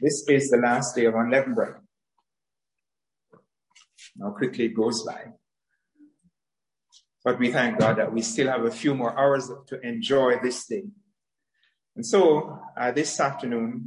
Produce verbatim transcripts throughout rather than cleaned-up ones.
This is the last day of unleavened bread. How quickly it goes by. But we thank God that we still have a few more hours to enjoy this day. And so, uh, this afternoon,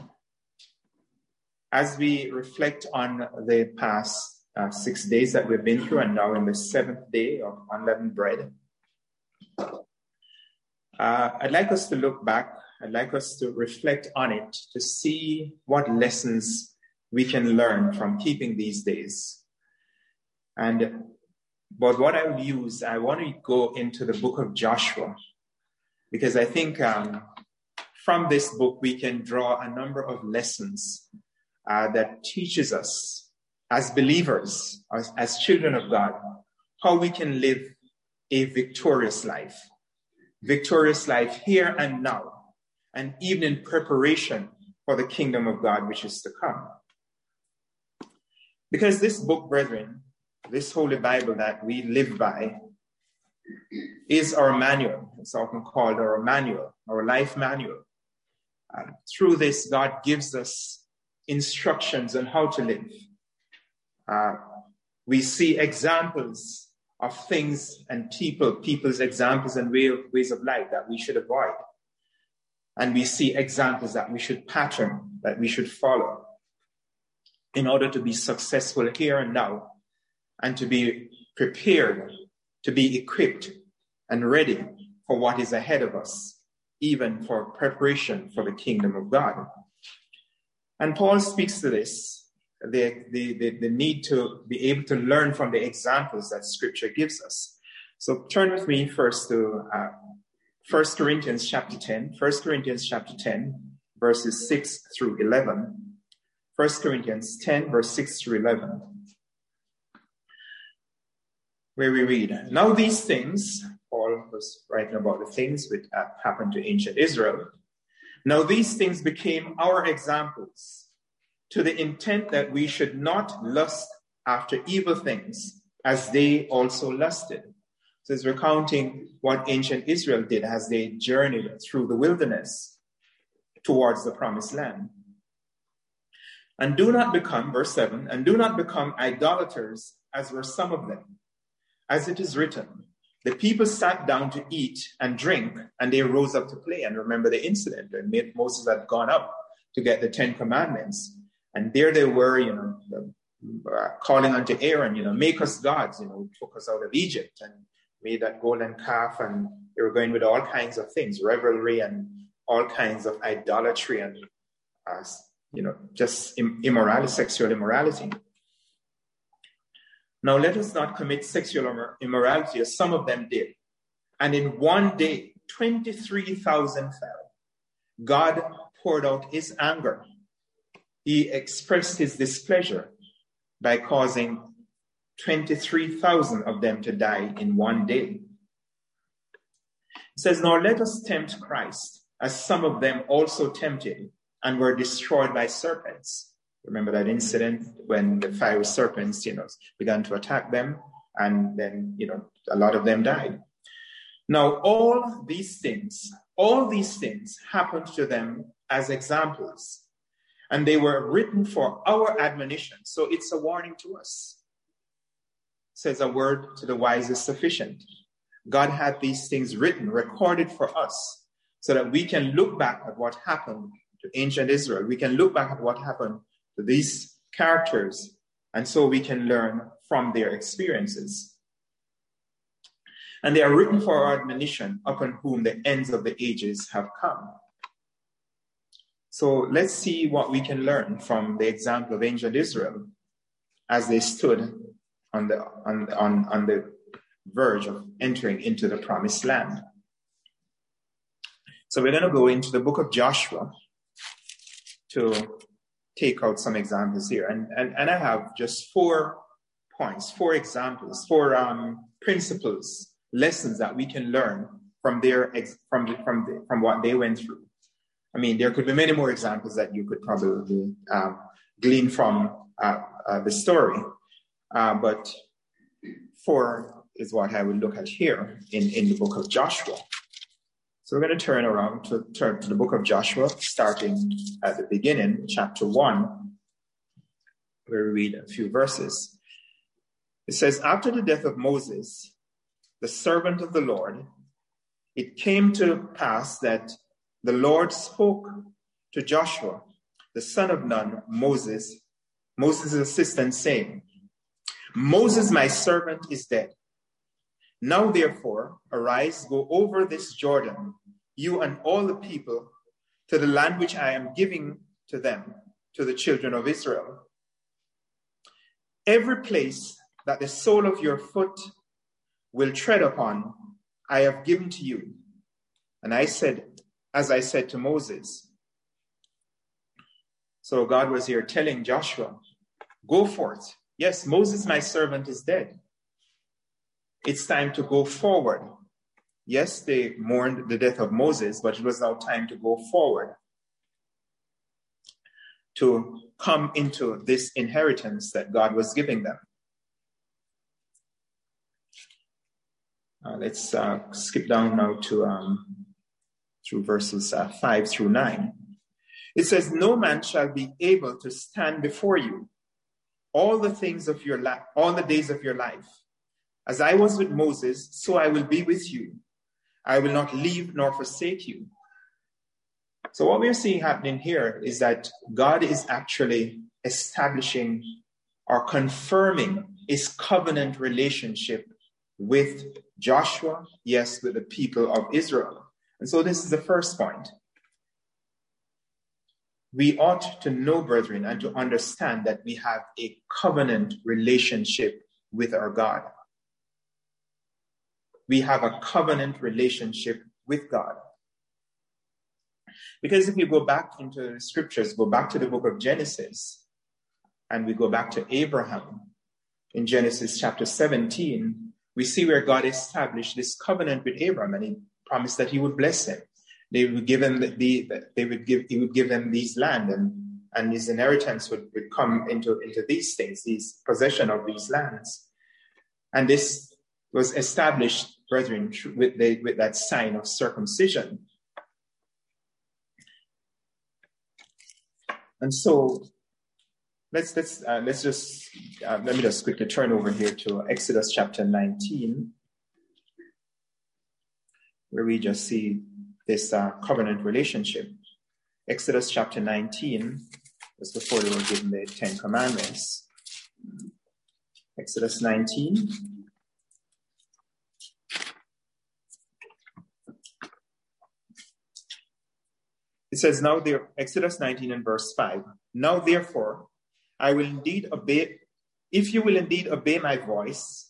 as we reflect on the past uh, six days that we've been through, and now in the seventh day of unleavened bread, uh, I'd like us to look back. I'd like us to reflect on it to see what lessons we can learn from keeping these days. And but what I will use, I want to go into the book of Joshua, because I think um, from this book we can draw a number of lessons uh, that teaches us as believers, as, as children of God, how we can live a victorious life. Victorious life here and now, and even in preparation for the kingdom of God which is to come. Because this book, brethren, this Holy Bible that we live by is our manual. It's often called our manual, our life manual. Uh, through this, God gives us instructions on how to live. Uh, we see examples of things and people, people's examples and way of, ways of life that we should avoid. And we see examples that we should pattern, that we should follow in order to be successful here and now, and to be prepared, to be equipped and ready for what is ahead of us, even for preparation for the kingdom of God. And Paul speaks to this, the, the, the, the need to be able to learn from the examples that Scripture gives us. So turn with me first to uh, First Corinthians chapter ten, First Corinthians chapter ten, verses six through eleven. First Corinthians ten, verse six through eleven. Where we read, now these things, Paul was writing about the things which happened to ancient Israel. Now these things became our examples, to the intent that we should not lust after evil things, as they also lusted. So it's recounting what ancient Israel did as they journeyed through the wilderness towards the promised land. And do not become, verse seven, and do not become idolaters, as were some of them. As it is written, the people sat down to eat and drink, and they rose up to play. And remember the incident when Moses had gone up to get the Ten Commandments. And there they were, you know, uh, calling unto Aaron, you know, make us gods, you know, took us out of Egypt and made that golden calf. And they were going with all kinds of things, revelry and all kinds of idolatry and, uh, you know, just immorality, sexual immorality. Now, let us not commit sexual immorality as some of them did. And in one day, twenty-three thousand fell. God poured out his anger. He expressed his displeasure by causing twenty-three thousand of them to die in one day. It says, now let us tempt Christ, as some of them also tempted and were destroyed by serpents. Remember that incident when the fiery serpents, you know, began to attack them, and then, you know, a lot of them died. Now, all these things, all these things happened to them as examples, and they were written for our admonition. So it's a warning to us. It says a word to the wise is sufficient. God had these things written, recorded for us, so that we can look back at what happened to ancient Israel. We can look back at what happened to these characters, and so we can learn from their experiences. And they are written for our admonition, upon whom the ends of the ages have come. So let's see what we can learn from the example of ancient Israel as they stood on the on, on, on the verge of entering into the promised land. So we're going to go into the book of Joshua to take out some examples here. And, and, and I have just four points, four examples, four um, principles, lessons that we can learn from their ex- from the, from the, from what they went through. I mean, there could be many more examples that you could probably um, glean from uh, uh, the story, uh, but four is what I will look at here in, in the book of Joshua. So So we're going to turn around to turn to the book of Joshua, starting at the beginning, chapter one, where we read a few verses. It says, after the death of Moses, the servant of the Lord, it came to pass that the Lord spoke to Joshua, the son of Nun, Moses, Moses' assistant, saying, Moses, my servant, is dead. Now, therefore, arise, go over this Jordan, you and all the people, to the land which I am giving to them, to the children of Israel. Every place that the sole of your foot will tread upon, I have given to you. And I said, as I said to Moses. So God was here telling Joshua, go forth. Yes, Moses, my servant, is dead. It's time to go forward. Yes, they mourned the death of Moses, but it was now time to go forward, to come into this inheritance that God was giving them. Uh, let's uh, skip down now to um, through verses uh, five through nine. It says, no man shall be able to stand before you all the things of your life, all the days of your life. As I was with Moses, so I will be with you. I will not leave nor forsake you. So what we're seeing happening here is that God is actually establishing or confirming his covenant relationship with Joshua, yes, with the people of Israel. And so this is the first point. We ought to know, brethren, and to understand that we have a covenant relationship with our God. We have a covenant relationship with God. Because if you go back into the scriptures, go back to the book of Genesis, and we go back to Abraham in Genesis chapter seventeen, we see where God established this covenant with Abraham, and he promised that he would bless him. They would give him the, the they would give he would give them these land, and, and his inheritance would, would come into, into these things, these possession of these lands. And this was established, brethren, with, the, with that sign of circumcision. And so let's let's uh, let's just uh, let me just quickly turn over here to Exodus chapter nineteen, where we just see this uh, covenant relationship. Exodus chapter nineteen, just before they were given the Ten Commandments. Exodus nineteen. It says, now there, Exodus nineteen and verse five, now therefore, I will indeed obey, if you will indeed obey my voice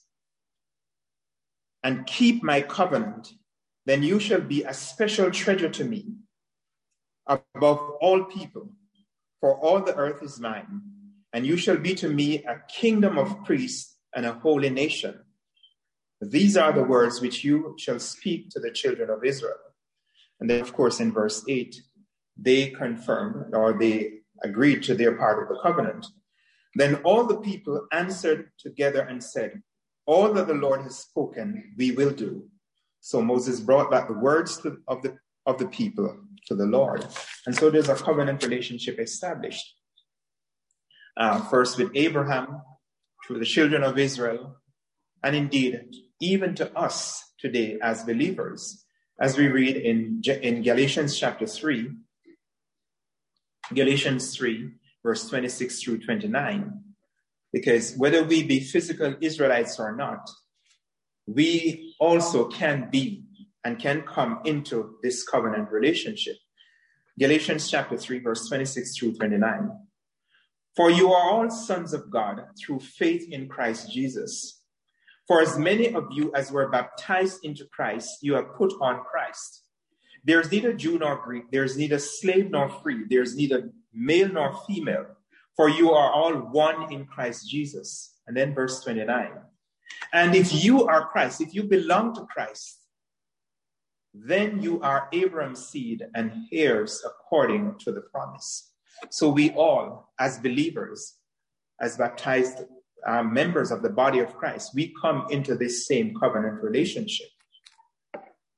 and keep my covenant, then you shall be a special treasure to me above all people, for all the earth is mine, and you shall be to me a kingdom of priests and a holy nation. These are the words which you shall speak to the children of Israel. And then, of course, in verse eight, they confirmed, or they agreed to their part of the covenant. Then all the people answered together and said, all that the Lord has spoken, we will do. So Moses brought back the words to, of the of the people to the Lord. And so there's a covenant relationship established. Uh, first with Abraham, to the children of Israel, and indeed, even to us today as believers, as we read in, in Galatians chapter three, Galatians three, verse twenty-six through twenty-nine, because whether we be physical Israelites or not, we also can be and can come into this covenant relationship. Galatians chapter three, verse twenty-six through twenty-nine. For you are all sons of God through faith in Christ Jesus. For as many of you as were baptized into Christ, you have put on Christ. There is neither Jew nor Greek, there is neither slave nor free, there is neither male nor female, for you are all one in Christ Jesus. And then verse twenty-nine. And if you are Christ, if you belong to Christ, then you are Abraham's seed and heirs according to the promise. So we all, as believers, as baptized uh, members of the body of Christ, we come into this same covenant relationship.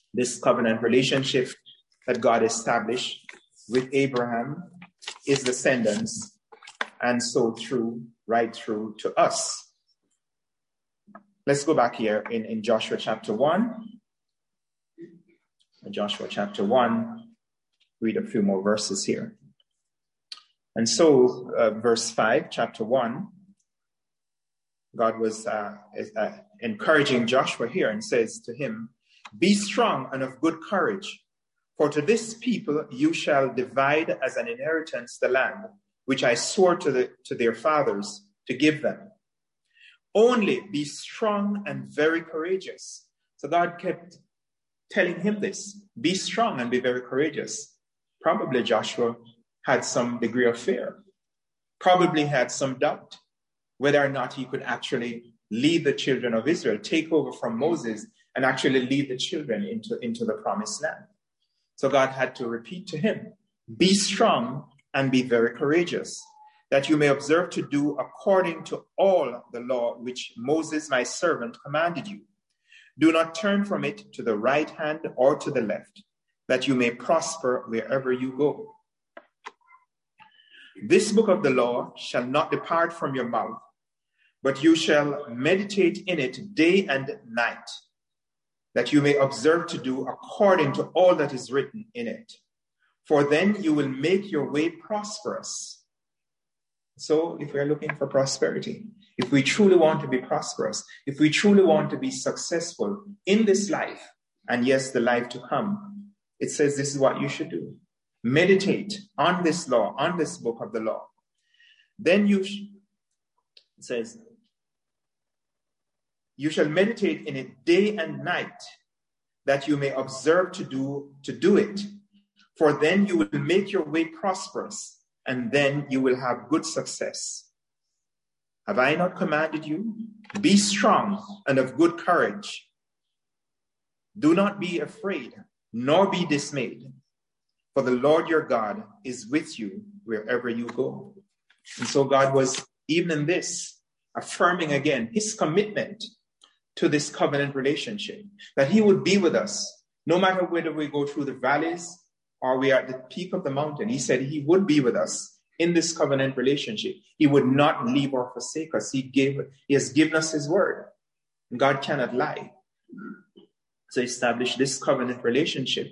This covenant relationship that God established with Abraham, his descendants, and so through, right through to us. Let's go back here in, in Joshua chapter one. In Joshua chapter one, read a few more verses here. And so, uh, verse five, chapter one, God was uh, uh, encouraging Joshua here and says to him, "Be strong and of good courage, for to this people you shall divide as an inheritance the land, which I swore to, the, to their fathers to give them. Only be strong and very courageous." So God kept telling him this, be strong and be very courageous. Probably Joshua had some degree of fear, probably had some doubt whether or not he could actually lead the children of Israel, take over from Moses and actually lead the children into, into the promised land. So God had to repeat to him, be strong and be very courageous, that you may observe to do according to all the law which Moses my servant commanded you. Do not turn from it to the right hand or to the left, that you may prosper wherever you go. This book of the law shall not depart from your mouth, but you shall meditate in it day and night, that you may observe to do according to all that is written in it. For then you will make your way prosperous. So if we are looking for prosperity, if we truly want to be prosperous, if we truly want to be successful in this life, and yes, the life to come, it says this is what you should do. Meditate on this law, on this book of the law. Then you, sh- it says, you shall meditate in it day and night, that you may observe to do, to do it. For then you will make your way prosperous, and then you will have good success. Have I not commanded you? Be strong and of good courage. Do not be afraid, nor be dismayed, for the Lord your God is with you wherever you go. And so God was, even in this, affirming again his commitment to this covenant relationship, that he would be with us, no matter whether we go through the valleys or we are at the peak of the mountain. He said he would be with us in this covenant relationship. He would not leave or forsake us. He gave, he has given us his word. God cannot lie. So establish this covenant relationship.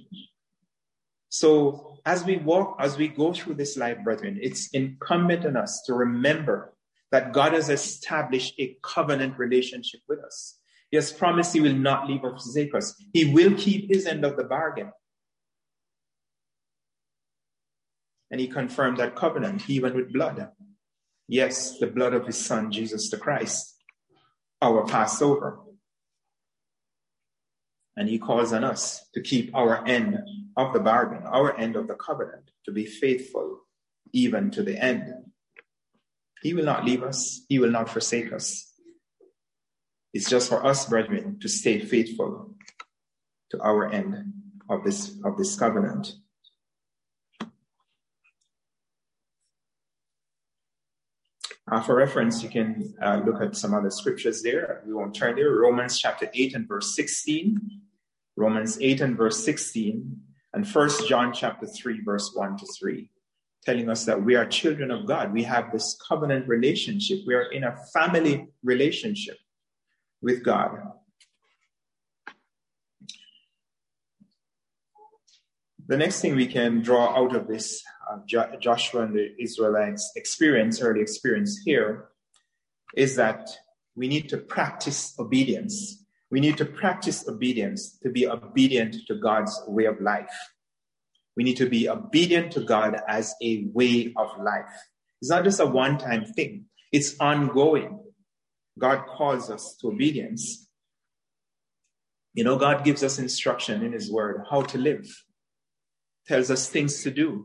So as we walk, as we go through this life, brethren, it's incumbent on us to remember that God has established a covenant relationship with us. He has promised he will not leave or forsake us. He will keep his end of the bargain. And he confirmed that covenant even with blood. Yes, the blood of his son, Jesus the Christ, our Passover. And he calls on us to keep our end of the bargain, our end of the covenant, to be faithful even to the end. He will not leave us. He will not forsake us. It's just for us, brethren, to stay faithful to our end of this, of this covenant. Uh, for reference, you can uh, look at some other scriptures there. We won't turn there. Romans chapter eight and verse sixteen. Romans eight and verse sixteen. And First John chapter three, verse one to three. Telling us that we are children of God. We have this covenant relationship. We are in a family relationship with God. The next thing we can draw out of this uh, jo- Joshua and the Israelites experience, early experience here, is that we need to practice obedience. We need to practice obedience to be obedient to God's way of life. We need to be obedient to God as a way of life. It's not just a one-time thing. It's ongoing. God calls us to obedience. You know, God gives us instruction in his word, how to live. Tells us things to do.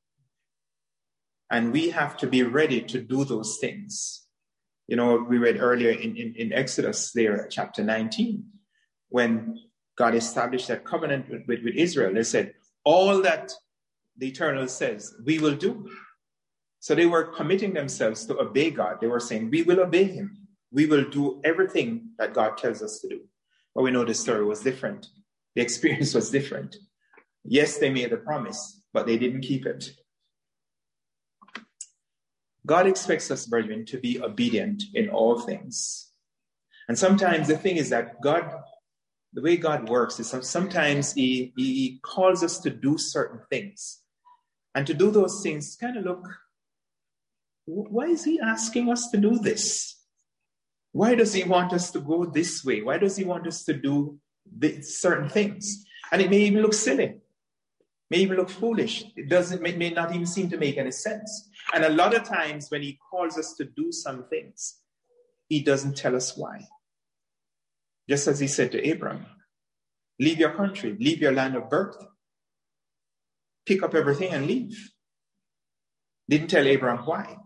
And we have to be ready to do those things. You know, we read earlier in, in, in Exodus there, chapter nineteen, when God established that covenant with, with, with Israel. They said, all that the Eternal says, we will do. So they were committing themselves to obey God. They were saying, we will obey him. We will do everything that God tells us to do. But we know the story was different. The experience was different. Yes, they made the promise, but they didn't keep it. God expects us, brethren, to be obedient in all things. And sometimes the thing is that God, the way God works is sometimes he, he calls us to do certain things. And to do those things kind of look, why is he asking us to do this? Why does he want us to go this way? Why does he want us to do this, certain things? And it may even look silly, may even look foolish. It doesn't, may, may not even seem to make any sense. And a lot of times when he calls us to do some things, he doesn't tell us why. Just as he said to Abraham, leave your country, leave your land of birth, pick up everything and leave. Didn't tell Abraham why.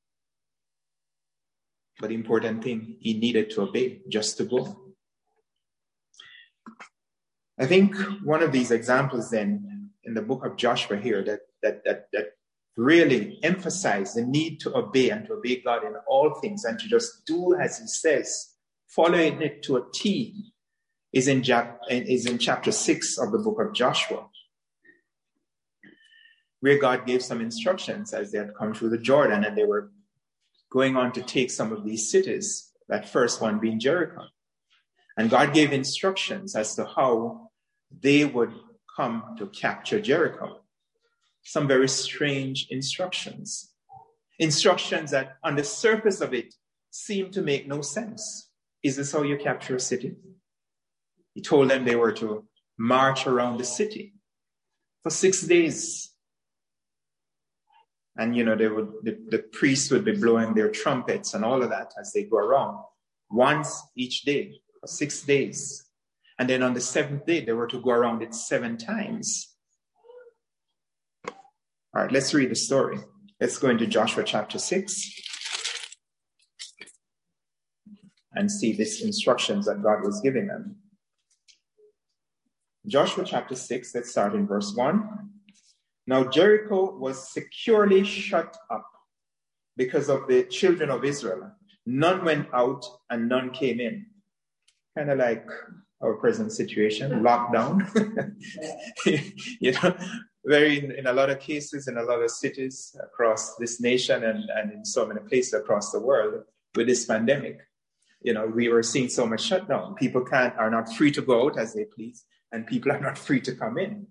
But the important thing, he needed to obey just to go. I think one of these examples then in the book of Joshua here that that that, that really emphasize the need to obey and to obey God in all things and to just do as he says, following it to a T, is in, is in chapter six of the book of Joshua, where God gave some instructions as they had come through the Jordan and they were going on to take some of these cities, that first one being Jericho. And God gave instructions as to how they would come to capture Jericho. Some very strange instructions. Instructions that on the surface of it seem to make no sense. Is this how you capture a city? He told them they were to march around the city for six days. And, you know, they would, the, the priests would be blowing their trumpets and all of that as they go around once each day for six days. And then on the seventh day, they were to go around it seven times. All right, let's read the story. Let's go into Joshua chapter six and see these instructions that God was giving them. Joshua chapter six, let's start in verse one. Now Jericho was securely shut up because of the children of Israel. None went out and none came in. Kind of like our present situation, lockdown. You know, very in, in a lot of cases, in a lot of cities across this nation and, and in so many places across the world with this pandemic. You know, we were seeing so much shutdown. People can't are not free to go out as they please, and people are not free to come in.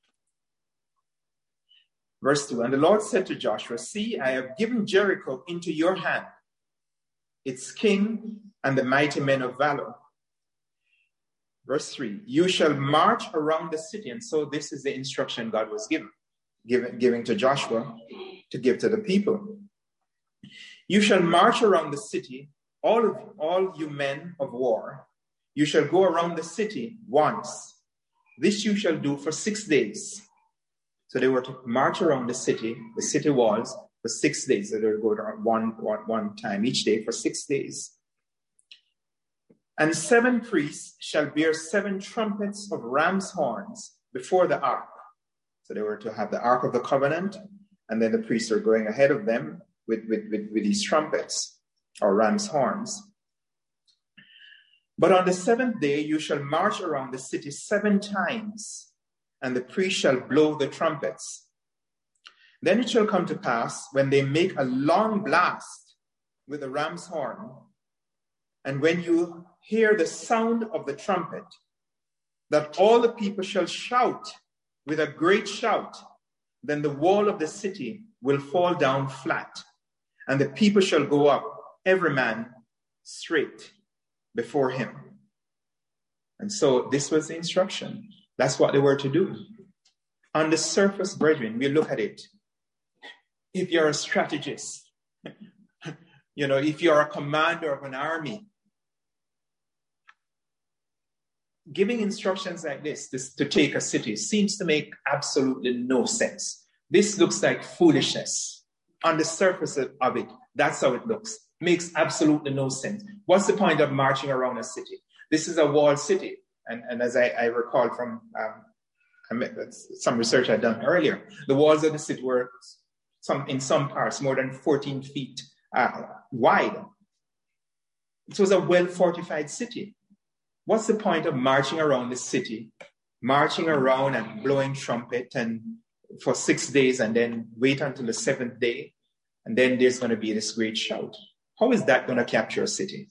Verse two, and the Lord said to Joshua, see, I have given Jericho into your hand, its king and the mighty men of valor. Verse three, you shall march around the city. And so this is the instruction God was given, given, giving to Joshua to give to the people. You shall march around the city, all of you, all you men of war. You shall go around the city once. This you shall do for six days. So they were to march around the city, the city walls, for six days. So they would go around one, one, one time each day for six days. And seven priests shall bear seven trumpets of ram's horns before the ark. So they were to have the ark of the covenant, and then the priests are going ahead of them with, with, with, with these trumpets or ram's horns. But on the seventh day you shall march around the city seven times, and the priest shall blow the trumpets. Then it shall come to pass, when they make a long blast with the ram's horn, and when you hear the sound of the trumpet, that all the people shall shout with a great shout, then the wall of the city will fall down flat, and the people shall go up, every man straight before him. And so this was the instruction. That's what they were to do. On the surface, brethren, we look at it. If you're a strategist, you know, if you're a commander of an army, giving instructions like this, this to take a city seems to make absolutely no sense. This looks like foolishness. On the surface of it, that's how it looks. Makes absolutely no sense. What's the point of marching around a city? This is a walled city. And, and as I, I recall from um, some research I'd done earlier, the walls of the city were some in some parts more than fourteen feet uh, wide. It was a well-fortified city. What's the point of marching around the city marching around and blowing trumpet and for six days and then wait until the seventh day, and then there's going to be this great shout. How is that going to capture a city?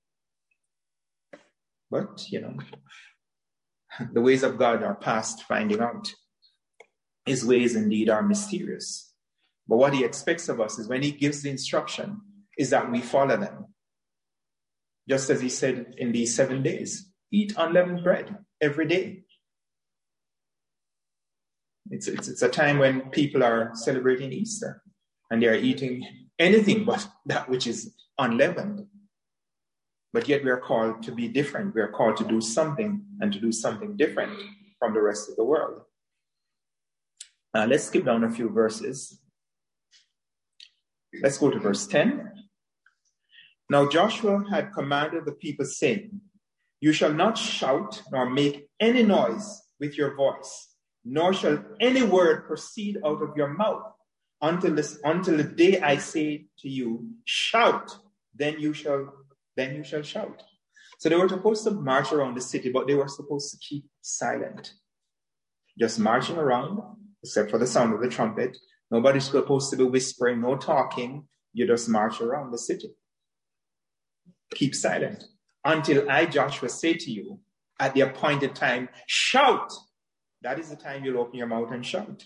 But, you know, the ways of God are past finding out. His ways indeed are mysterious. But what he expects of us is when he gives the instruction, is that we follow them. Just as he said in these seven days, eat unleavened bread every day. It's, it's, it's a time when people are celebrating Easter and they are eating anything but that which is unleavened. But yet we are called to be different. We are called to do something and to do something different from the rest of the world. Uh, let's skip down a few verses. Let's go to verse ten. Now Joshua had commanded the people, saying, you shall not shout nor make any noise with your voice, nor shall any word proceed out of your mouth until this, until the day I say to you, shout, then you shall, then you shall shout. So they were supposed to march around the city, but they were supposed to keep silent. Just marching around, except for the sound of the trumpet. Nobody's supposed to be whispering, no talking. You just march around the city. Keep silent until I, Joshua, say to you at the appointed time, shout. That is the time you'll open your mouth and shout.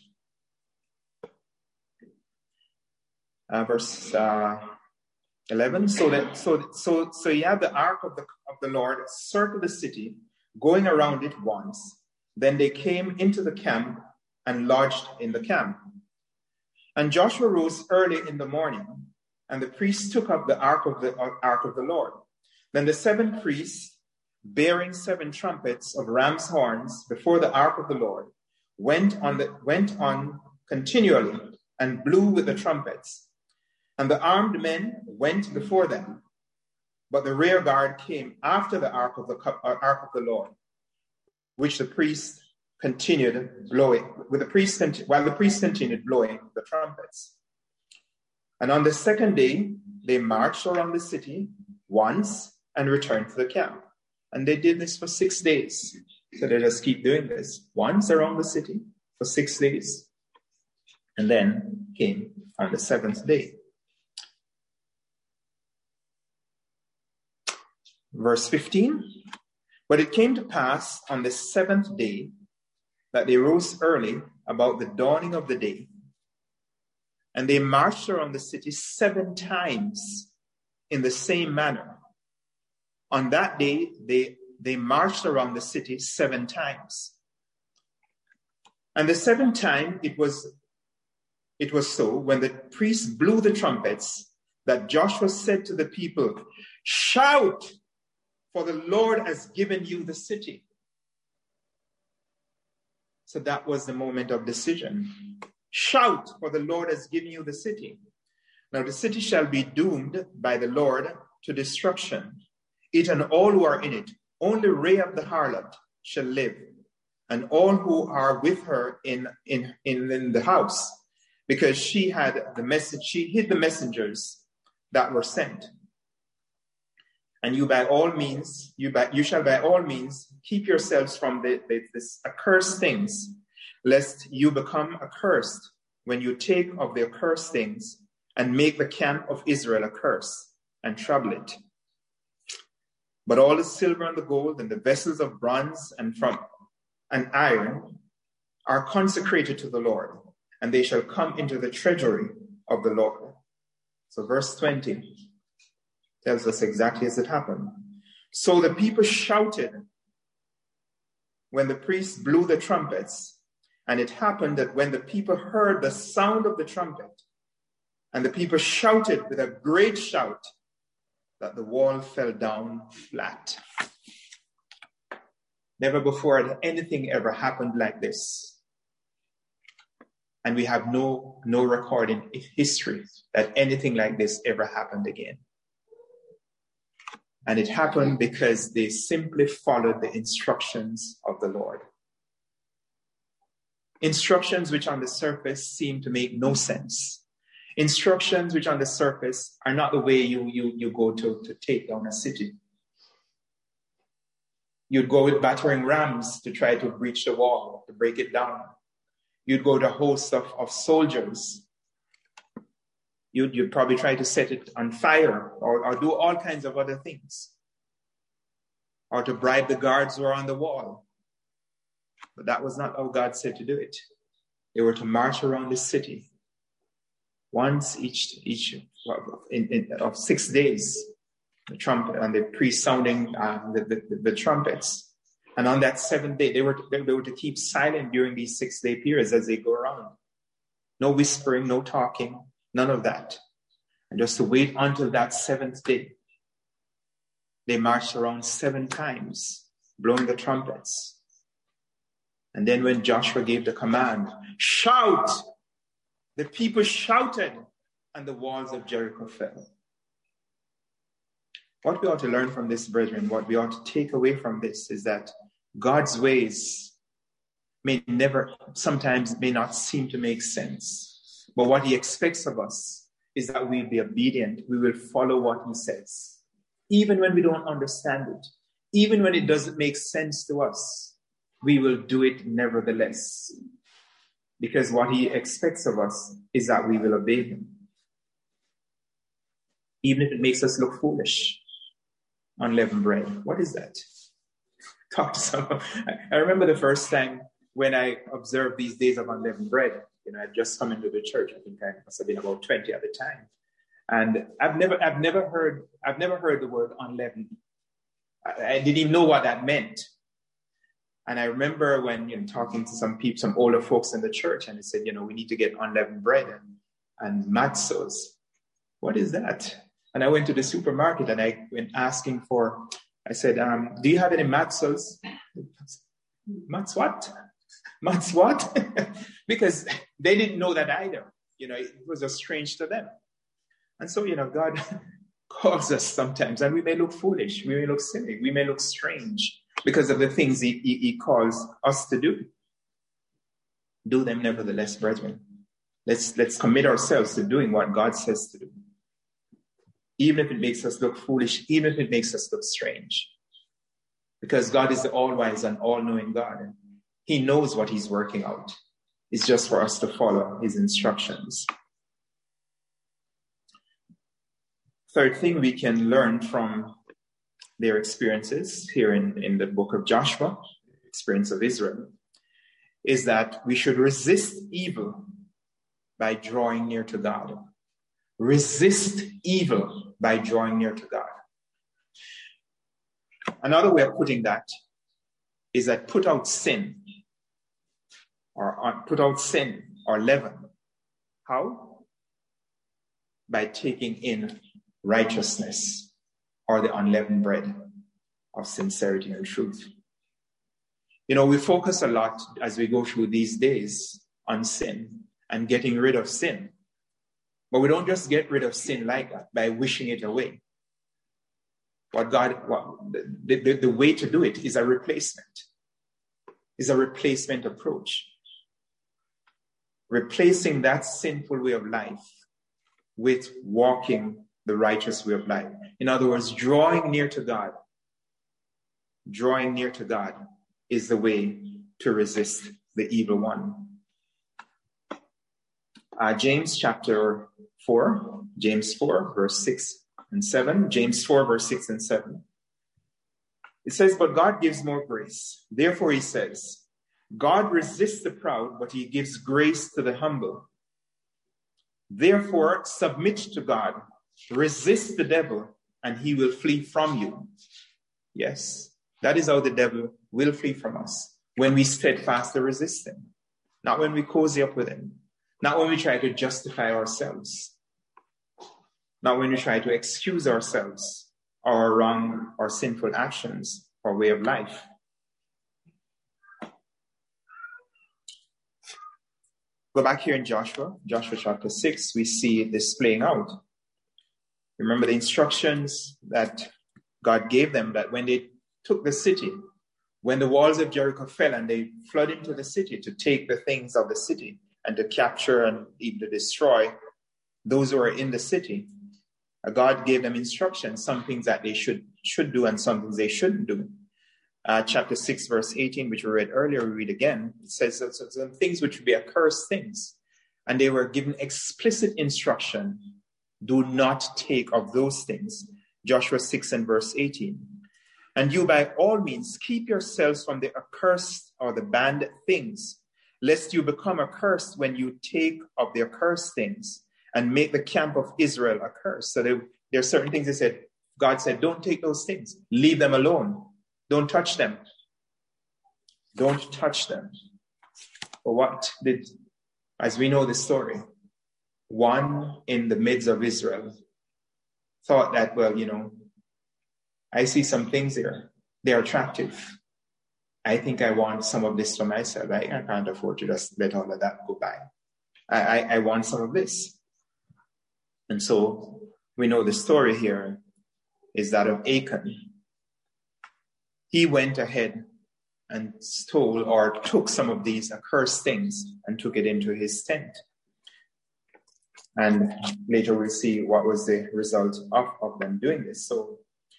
Uh, verse uh, eleven. So that so so so you have the ark of the of the Lord circle the city, going around it once. Then they came into the camp and lodged in the camp. And Joshua rose early in the morning, and the priests took up the ark of the uh, ark of the Lord. Then the seven priests, bearing seven trumpets of ram's horns before the ark of the Lord, went on the went on continually and blew with the trumpets. And the armed men went before them, but the rear guard came after the ark of the uh, ark of the Lord, which the priests continued blowing, with the priests while the priests continued blowing the trumpets. And on the second day, they marched around the city once and returned to the camp. And they did this for six days. So they just keep doing this once around the city for six days. And then came on the seventh day. Verse fifteen. But it came to pass on the seventh day that they rose early about the dawning of the day, and they marched around the city seven times in the same manner. On that day, they, they marched around the city seven times. And the seventh time it was, it was so, when the priests blew the trumpets, that Joshua said to the people, shout, for the Lord has given you the city. So that was the moment of decision. Shout, for the Lord has given you the city. Now the city shall be doomed by the Lord to destruction, it and all who are in it. Only Rahab the harlot shall live, and all who are with her in, in, in, in the house, because she had the message, she hid the messengers that were sent. And you by all means, you by you shall by all means keep yourselves from the, the, this accursed things, lest you become accursed when you take of the accursed things and make the camp of Israel a curse and trouble it. But all the silver and the gold and the vessels of bronze and from and iron are consecrated to the Lord, and they shall come into the treasury of the Lord. So verse twenty tells us exactly as it happened. So the people shouted when the priests blew the trumpets, and it happened that when the people heard the sound of the trumpet, and the people shouted with a great shout, that the wall fell down flat. Never before had anything ever happened like this. And we have no, no record in history that anything like this ever happened again. And it happened because they simply followed the instructions of the Lord. Instructions which on the surface seem to make no sense. Instructions which on the surface are not the way you, you, you go to, to take down a city. You'd go with battering rams to try to breach the wall, to break it down. You'd go to hosts of, of soldiers. You'd, you'd probably try to set it on fire or, or do all kinds of other things. Or to bribe the guards who are on the wall. But that was not how God said to do it. They were to march around the city once each, each in, in, of six days. The trumpet and the priest sounding uh, the, the, the trumpets. And on that seventh day, they were, to, they were to keep silent during these six day periods as they go around. No whispering, no talking, none of that. And just to wait until that seventh day. They marched around seven times, blowing the trumpets. And then when Joshua gave the command, shout! The people shouted, and the walls of Jericho fell. What we ought to learn from this, brethren, what we ought to take away from this is that God's ways may never, sometimes may not seem to make sense. But what he expects of us is that we'll be obedient. We will follow what he says. Even when we don't understand it, even when it doesn't make sense to us, we will do it nevertheless. Because what he expects of us is that we will obey him. Even if it makes us look foolish. Unleavened bread. What is that? Talk to someone. I remember the first time when I observed these days of unleavened bread. You know, I'd just come into the church. I think I must have been about twenty at the time. And I've never, I've never heard, I've never heard the word unleavened. I, I didn't even know what that meant. And I remember when, you know, talking to some people, some older folks in the church, and they said, you know, we need to get unleavened bread and, and matzos. What is that? And I went to the supermarket and I went asking for, I said, um, do you have any matzos? Matz what? Matz what? Because they didn't know that either. You know, it was just strange to them. And so, you know, God calls us sometimes, and we may look foolish, we may look silly, we may look strange because of the things he, he, he calls us to do. Do them nevertheless, brethren. Let's, let's commit ourselves to doing what God says to do. Even if it makes us look foolish, even if it makes us look strange. Because God is the all-wise and all-knowing God. He knows what he's working out. It's just for us to follow his instructions. Third thing we can learn from their experiences here in, in the book of Joshua, experience of Israel, is that we should resist evil by drawing near to God. Resist evil by drawing near to God. Another way of putting that is that put out sin, or put out sin or leaven. How? By taking in righteousness, or the unleavened bread of sincerity and truth. You know, we focus a lot as we go through these days on sin and getting rid of sin. But we don't just get rid of sin like that by wishing it away. What God, what, the, the, the way to do it is a replacement. Is a replacement approach. Replacing that sinful way of life with walking the righteous way of life. In other words, drawing near to God. Drawing near to God is the way to resist the evil one. Uh, James chapter four, James four, verse six and seven. James four, verse six and seven. It says, but God gives more grace. Therefore, he says, God resists the proud, but he gives grace to the humble. Therefore, submit to God. Resist the devil, and he will flee from you. Yes, that is how the devil will flee from us. When we steadfastly resist him. Not when we cozy up with him. Not when we try to justify ourselves. Not when we try to excuse ourselves, our wrong or sinful actions or way of life. Go back here in Joshua, Joshua chapter six, we see this playing out. Remember the instructions that God gave them, that when they took the city, when the walls of Jericho fell and they flooded into the city to take the things of the city and to capture and even to destroy those who are in the city, God gave them instructions, some things that they should, should do and some things they shouldn't do. uh, chapter six, verse eighteen, which we read earlier, we read again. It says that some things which would be accursed things. And they were given explicit instruction, do not take of those things. Joshua six and verse eighteen. And you by all means keep yourselves from the accursed or the banned things, lest you become accursed when you take of the accursed things and make the camp of Israel accursed. So there, there are certain things they said, God said, don't take those things. Leave them alone. Don't touch them. Don't touch them. But what did, as we know the story, one in the midst of Israel thought that, well, you know, I see some things there. They're attractive. I think I want some of this for myself. I, I can't afford to just let all of that go by. I, I, I want some of this. And so we know the story here is that of Achan. He went ahead and stole or took some of these accursed things and took it into his tent. And later we'll see what was the result of, of them doing this. So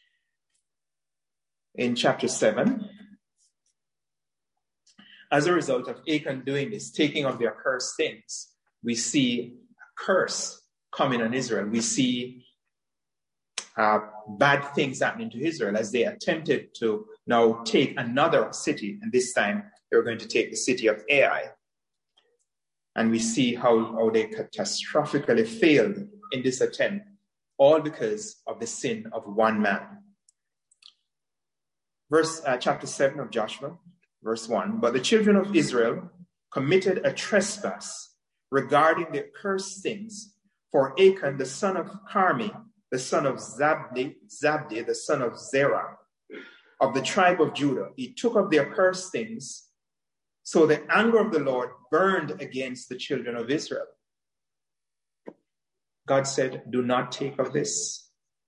in chapter seven, as a result of Achan doing this, taking of the accursed things, we see a curse coming on Israel. We see uh, bad things happening to Israel as they attempted to now take another city. And this time they were going to take the city of Ai. And we see how, how they catastrophically failed in this attempt, all because of the sin of one man. Verse uh, chapter seven of Joshua, verse one. But the children of Israel committed a trespass regarding the accursed things, for Achan, the son of Carmi, the son of Zabdi, Zabdi, the son of Zerah, of the tribe of Judah, he took of the accursed things. So the anger of the Lord burned against the children of Israel. God said, do not take of this.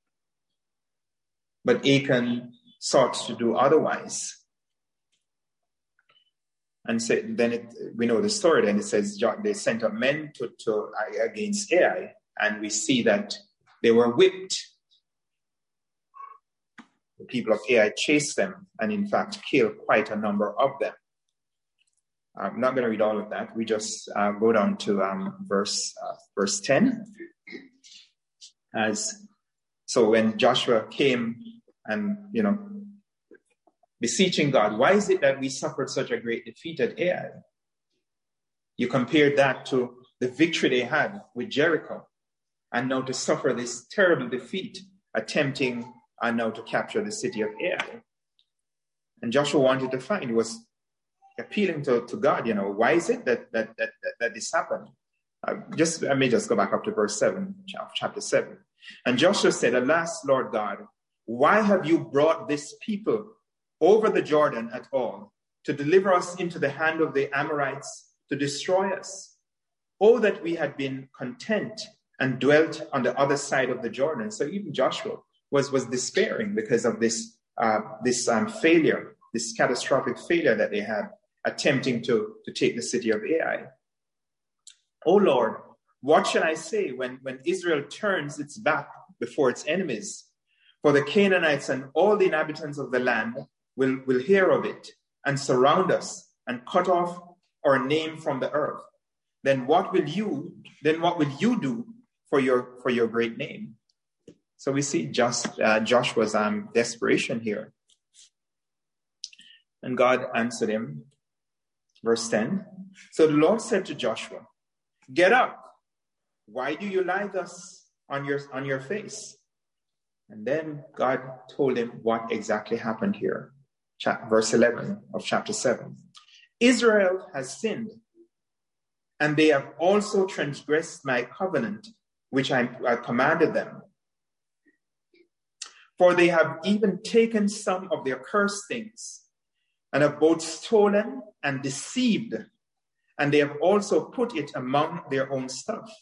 But Achan sought to do otherwise. And so then it, we know the story. Then it says they sent up men to, to against Ai, and we see that they were whipped. The people of Ai chased them and in fact killed quite a number of them. I'm not going to read all of that. We just uh, go down to um, verse uh, verse ten. As so, when Joshua came and you know beseeching God, why is it that we suffered such a great defeat at Ai? You compared that to the victory they had with Jericho, and now to suffer this terrible defeat, attempting and now to capture the city of Ai. And Joshua wanted to find, he was appealing to, to God, you know, why is it that that that, that, that this happened? Uh, just let me just go back up to verse seven, chapter seven. And Joshua said, alas, Lord God, why have you brought this people over the Jordan at all, to deliver us into the hand of the Amorites, to destroy us? Oh, that we had been content and dwelt on the other side of the Jordan. So even Joshua was, was despairing because of this, uh, this um, failure, this catastrophic failure that they had, attempting to, to take the city of Ai. Oh Lord, what shall I say when, when Israel turns its back before its enemies? For the Canaanites and all the inhabitants of the land will, will hear of it and surround us and cut off our name from the earth. Then what will you, then what will you do for your, for your great name? So we see just uh, Joshua's um, desperation here. And God answered him, verse ten. So the Lord said to Joshua, get up. Why do you lie thus on your, on your face? And then God told him what exactly happened here. Chap- verse eleven of chapter seven. Israel has sinned, and they have also transgressed my covenant, which I, I commanded them. For they have even taken some of their cursed things, and have both stolen and deceived, and they have also put it among their own stuff.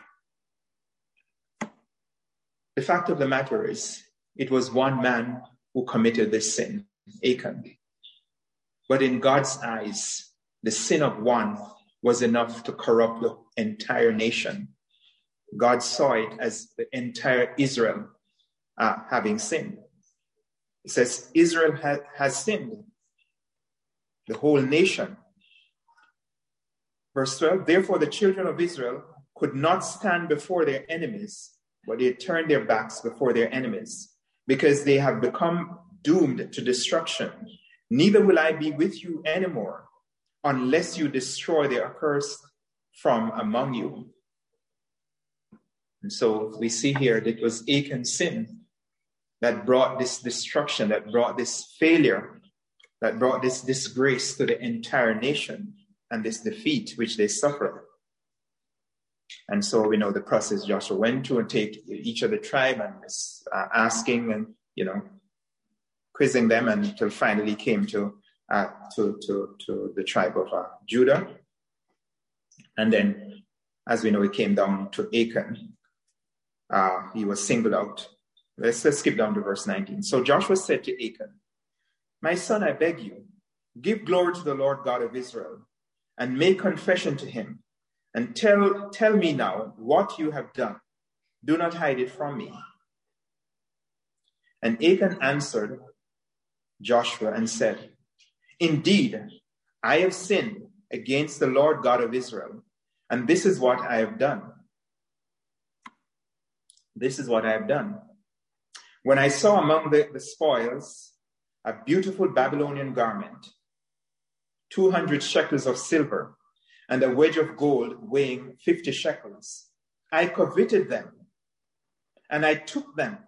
The fact of the matter is, it was one man who committed this sin, Achan. But in God's eyes, the sin of one was enough to corrupt the entire nation. God saw it as the entire Israel uh, having sinned. It says Israel ha- has sinned, the whole nation. Verse twelve, therefore the children of Israel could not stand before their enemies, but they turned their backs before their enemies, because they have become doomed to destruction. Neither will I be with you anymore, unless you destroy the accursed from among you. And so we see here that it was Achan's sin that brought this destruction, that brought this failure, that brought this disgrace to the entire nation, and this defeat which they suffered. And so we know the process Joshua went through and take each of the tribe and uh, asking and, you know, quizzing them until finally came to uh, to, to, to the tribe of uh, Judah. And then, as we know, it came down to Achan. Uh, he was singled out. Let's, let's skip down to verse nineteen. So Joshua said to Achan, my son, I beg you, give glory to the Lord God of Israel, and make confession to him, and tell, tell me now what you have done. Do not hide it from me. And Achan answered Joshua and said, indeed, I have sinned against the Lord God of Israel, and this is what I have done. This is what I have done. When I saw among the, the spoils a beautiful Babylonian garment, two hundred shekels of silver, and a wedge of gold weighing fifty shekels, I coveted them, and I took them.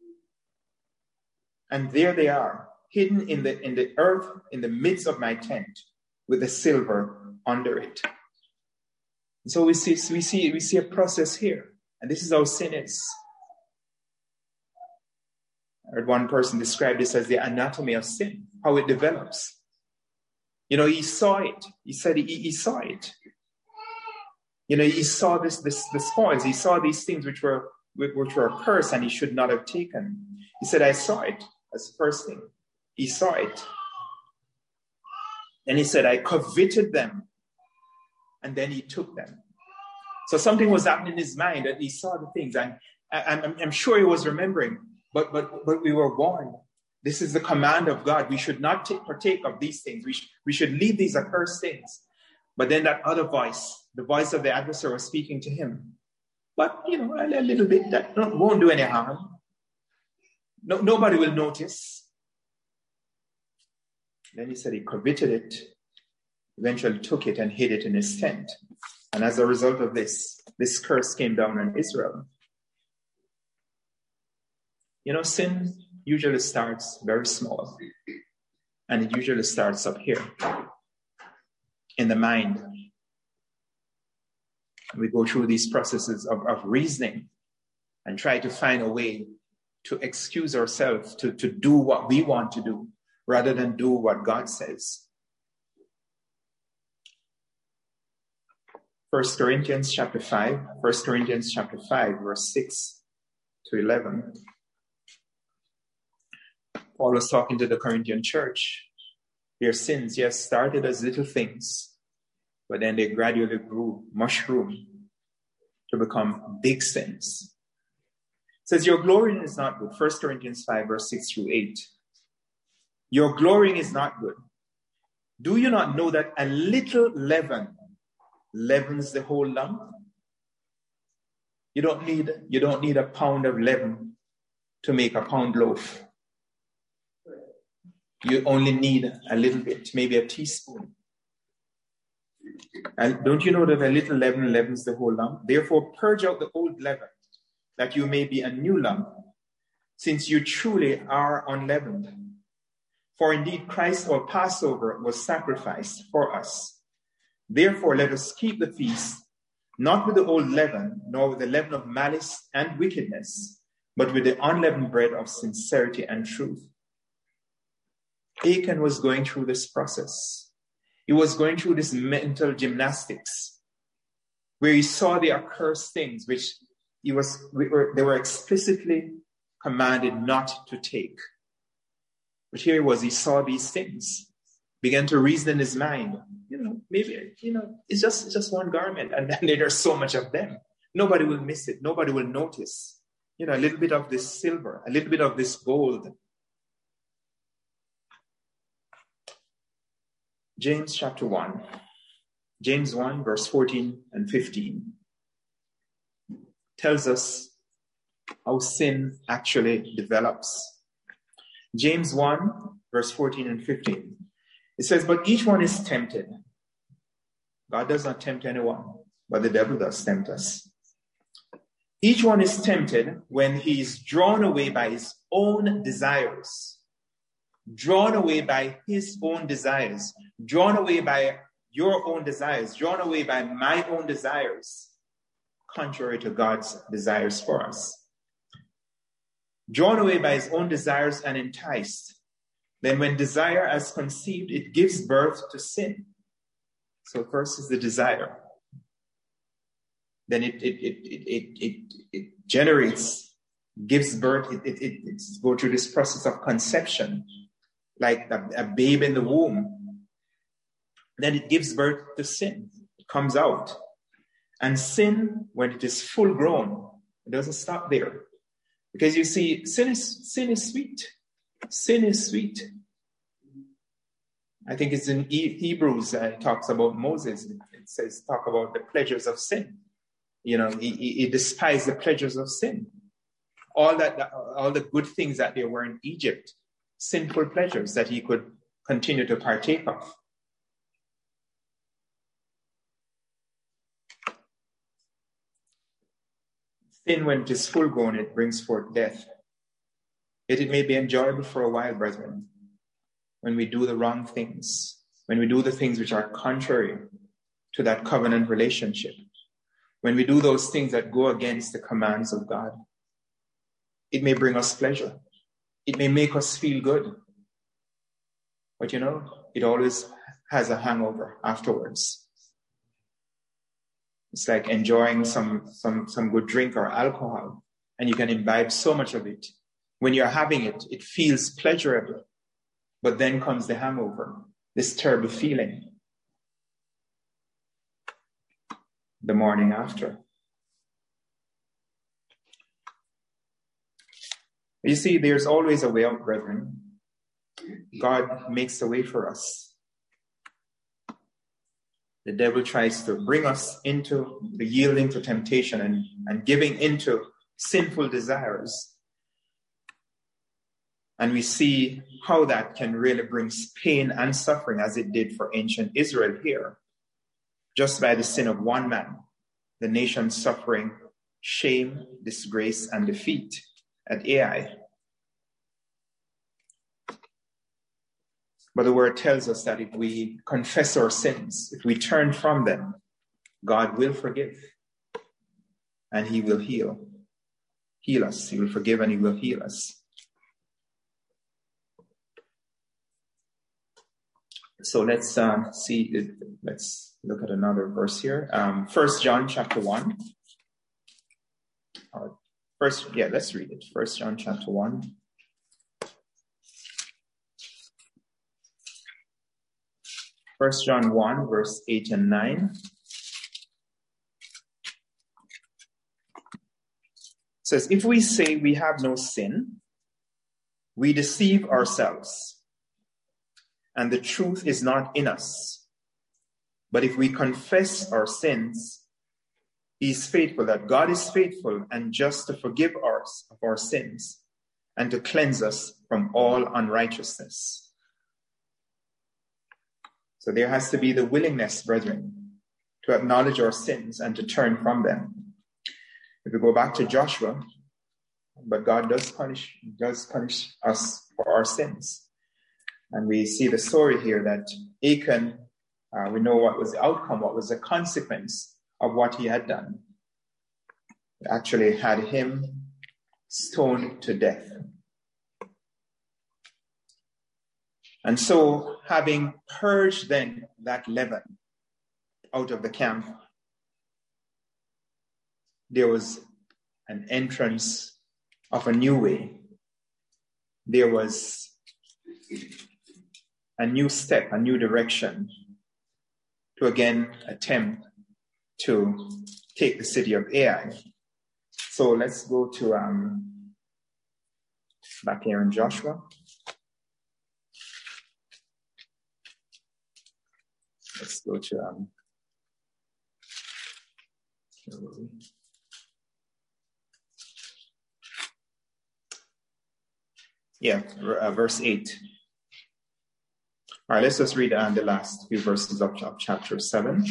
And there they are, hidden in the, in the earth in the midst of my tent, with the silver under it. So we see, we see, we see a process here. And this is how sin is. I heard one person describe this as the anatomy of sin, how it develops. You know, he saw it. He said he, he saw it. You know, he saw this, this, the spoils. He saw these things which were, which were a curse and he should not have taken. He said, I saw it. That's the first thing. He saw it. And he said, I coveted them. And then he took them. So something was happening in his mind that he saw the things. And I'm, I'm sure he was remembering. But, but, but we were warned. This is the command of God. We should not take, partake of these things. We, sh- we should leave these accursed things. But then that other voice, the voice of the adversary, was speaking to him. But, you know, a, a little bit, that won't do any harm. No, nobody will notice. Then he said he coveted it, eventually took it and hid it in his tent. And as a result of this, this curse came down on Israel. You know, sin usually starts very small. And it usually starts up here, in the mind. We go through these processes of, of reasoning and try to find a way to excuse ourselves, to, to do what we want to do, rather than do what God says. First Corinthians chapter five, First Corinthians chapter five, verse six to eleven. Paul was talking to the Corinthian church. Their sins, yes, started as little things, but then they gradually grew, mushroom, to become big sins. It says, your glorying is not good. First Corinthians five, verse six through eight. Your glorying is not good. Do you not know that a little leaven leavens the whole lump? You don't need, you don't need a pound of leaven to make a pound loaf. You only need a little bit, maybe a teaspoon. And don't you know that a little leaven leavens the whole lump? Therefore, purge out the old leaven, that you may be a new lump, since you truly are unleavened. For indeed, Christ our Passover was sacrificed for us. Therefore, let us keep the feast, not with the old leaven, nor with the leaven of malice and wickedness, but with the unleavened bread of sincerity and truth. Achan was going through this process. He was going through this mental gymnastics, where he saw the accursed things which he was, they were explicitly commanded not to take. But here he was, he saw these things, began to reason in his mind. You know, maybe, you know, it's just, it's just one garment, and then there's so much of them. Nobody will miss it. Nobody will notice. You know, a little bit of this silver, a little bit of this gold. James chapter one. James one, verse fourteen and fifteen tells us how sin actually develops. James one, verse fourteen and fifteen. It says, but each one is tempted. God does not tempt anyone, but the devil does tempt us. Each one is tempted when he is drawn away by his own desires. Drawn away by his own desires. Drawn away by your own desires. Drawn away by my own desires. Contrary to God's desires for us. Drawn away by his own desires and enticed. Then when desire has conceived, it gives birth to sin. So first is the desire. Then it it it it it, it, it generates, gives birth, it, it, it it's go through this process of conception, like a, a babe in the womb. Then it gives birth to sin. It comes out. And sin, when it is full grown, it doesn't stop there. Because you see, sin is sin is sweet. Sin is sweet. I think it's in Hebrews, uh, it talks about Moses. It says, talk about the pleasures of sin. You know, he, he, he despised the pleasures of sin. All that, that, all the good things that there were in Egypt, sinful pleasures that he could continue to partake of. Sin, when it is full grown, it brings forth death. Yet it may be enjoyable for a while, brethren, when we do the wrong things, when we do the things which are contrary to that covenant relationship, when we do those things that go against the commands of God. It may bring us pleasure. It may make us feel good. But you know, it always has a hangover afterwards. It's like enjoying some, some, some good drink or alcohol, and you can imbibe so much of it. When you're having it, it feels pleasurable. But then comes the hangover, this terrible feeling the morning after. You see, there's always a way out, brethren. God makes a way for us. The devil tries to bring us into the yielding to temptation and, and giving into sinful desires. And we see how that can really bring pain and suffering, as it did for ancient Israel here. Just by the sin of one man, the nation suffering shame, disgrace, and defeat at Ai. But the word tells us that if we confess our sins, if we turn from them, God will forgive and he will heal. Heal us. He will forgive and he will heal us. So let's uh, see, let's look at another verse here. Um, First John chapter one. Uh, first, yeah, let's read it. First John chapter one. First John one, verse eight and nine. It says, if we say we have no sin, we deceive ourselves, and the truth is not in us. But if we confess our sins, he is faithful, that God is faithful and just to forgive us of our sins and to cleanse us from all unrighteousness. So there has to be the willingness, brethren, to acknowledge our sins and to turn from them. If we go back to Joshua, but God does punish, does punish us for our sins. And we see the story here that Achan, uh, we know what was the outcome, what was the consequence of what he had done. It actually had him stoned to death. And so, having purged then that leaven out of the camp, there was an entrance of a new way. There was a new step, a new direction to again attempt to take the city of Ai. So let's go to um, back here in Joshua. let's go to um, yeah, uh, verse eight. All right, let's just read uh, the last few verses of, of chapter seven.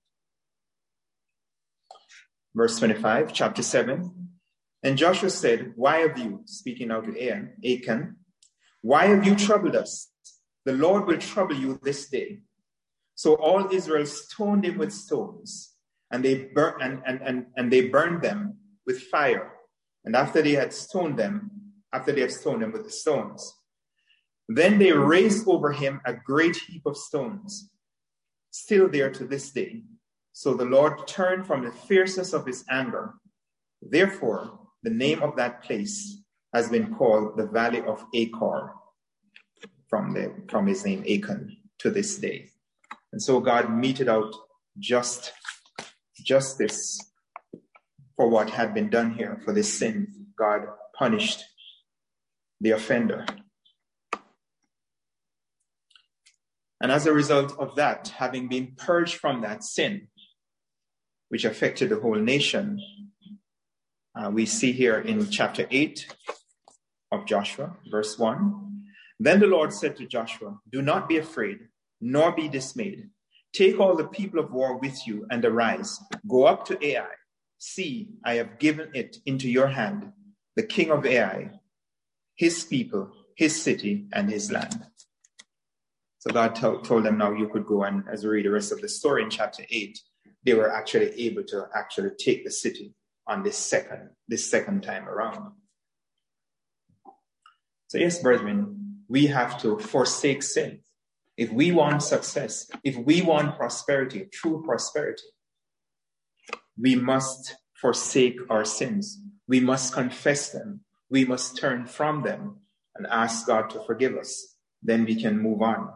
Verse twenty-five, chapter seven. And Joshua said, why have you, speaking now to Achan, Achan, why have you troubled us? The Lord will trouble you this day. So all Israel stoned him with stones, and they bur- and, and, and, and they burned them with fire. And after they had stoned them, after they had stoned them with the stones, then they raised over him a great heap of stones, still there to this day. So the Lord turned from the fierceness of his anger. Therefore, the name of that place has been called the Valley of Achor, from, the, from his name Achan, to this day. And so God meted out just justice for what had been done here, for this sin. God punished the offender. And as a result of that, having been purged from that sin, which affected the whole nation, uh, we see here in chapter eight of Joshua, verse one. Then the Lord said to Joshua, do not be afraid, nor be dismayed. Take all the people of war with you and arise. Go up to Ai. See, I have given it into your hand, the king of Ai, his people, his city, and his land. So God t- told them, now you could go, and as we read the rest of the story in chapter eight, they were actually able to actually take the city on this second, this second time around. So yes, brethren, we have to forsake sin. If we want success, if we want prosperity, true prosperity, we must forsake our sins. We must confess them. We must turn from them and ask God to forgive us. Then we can move on.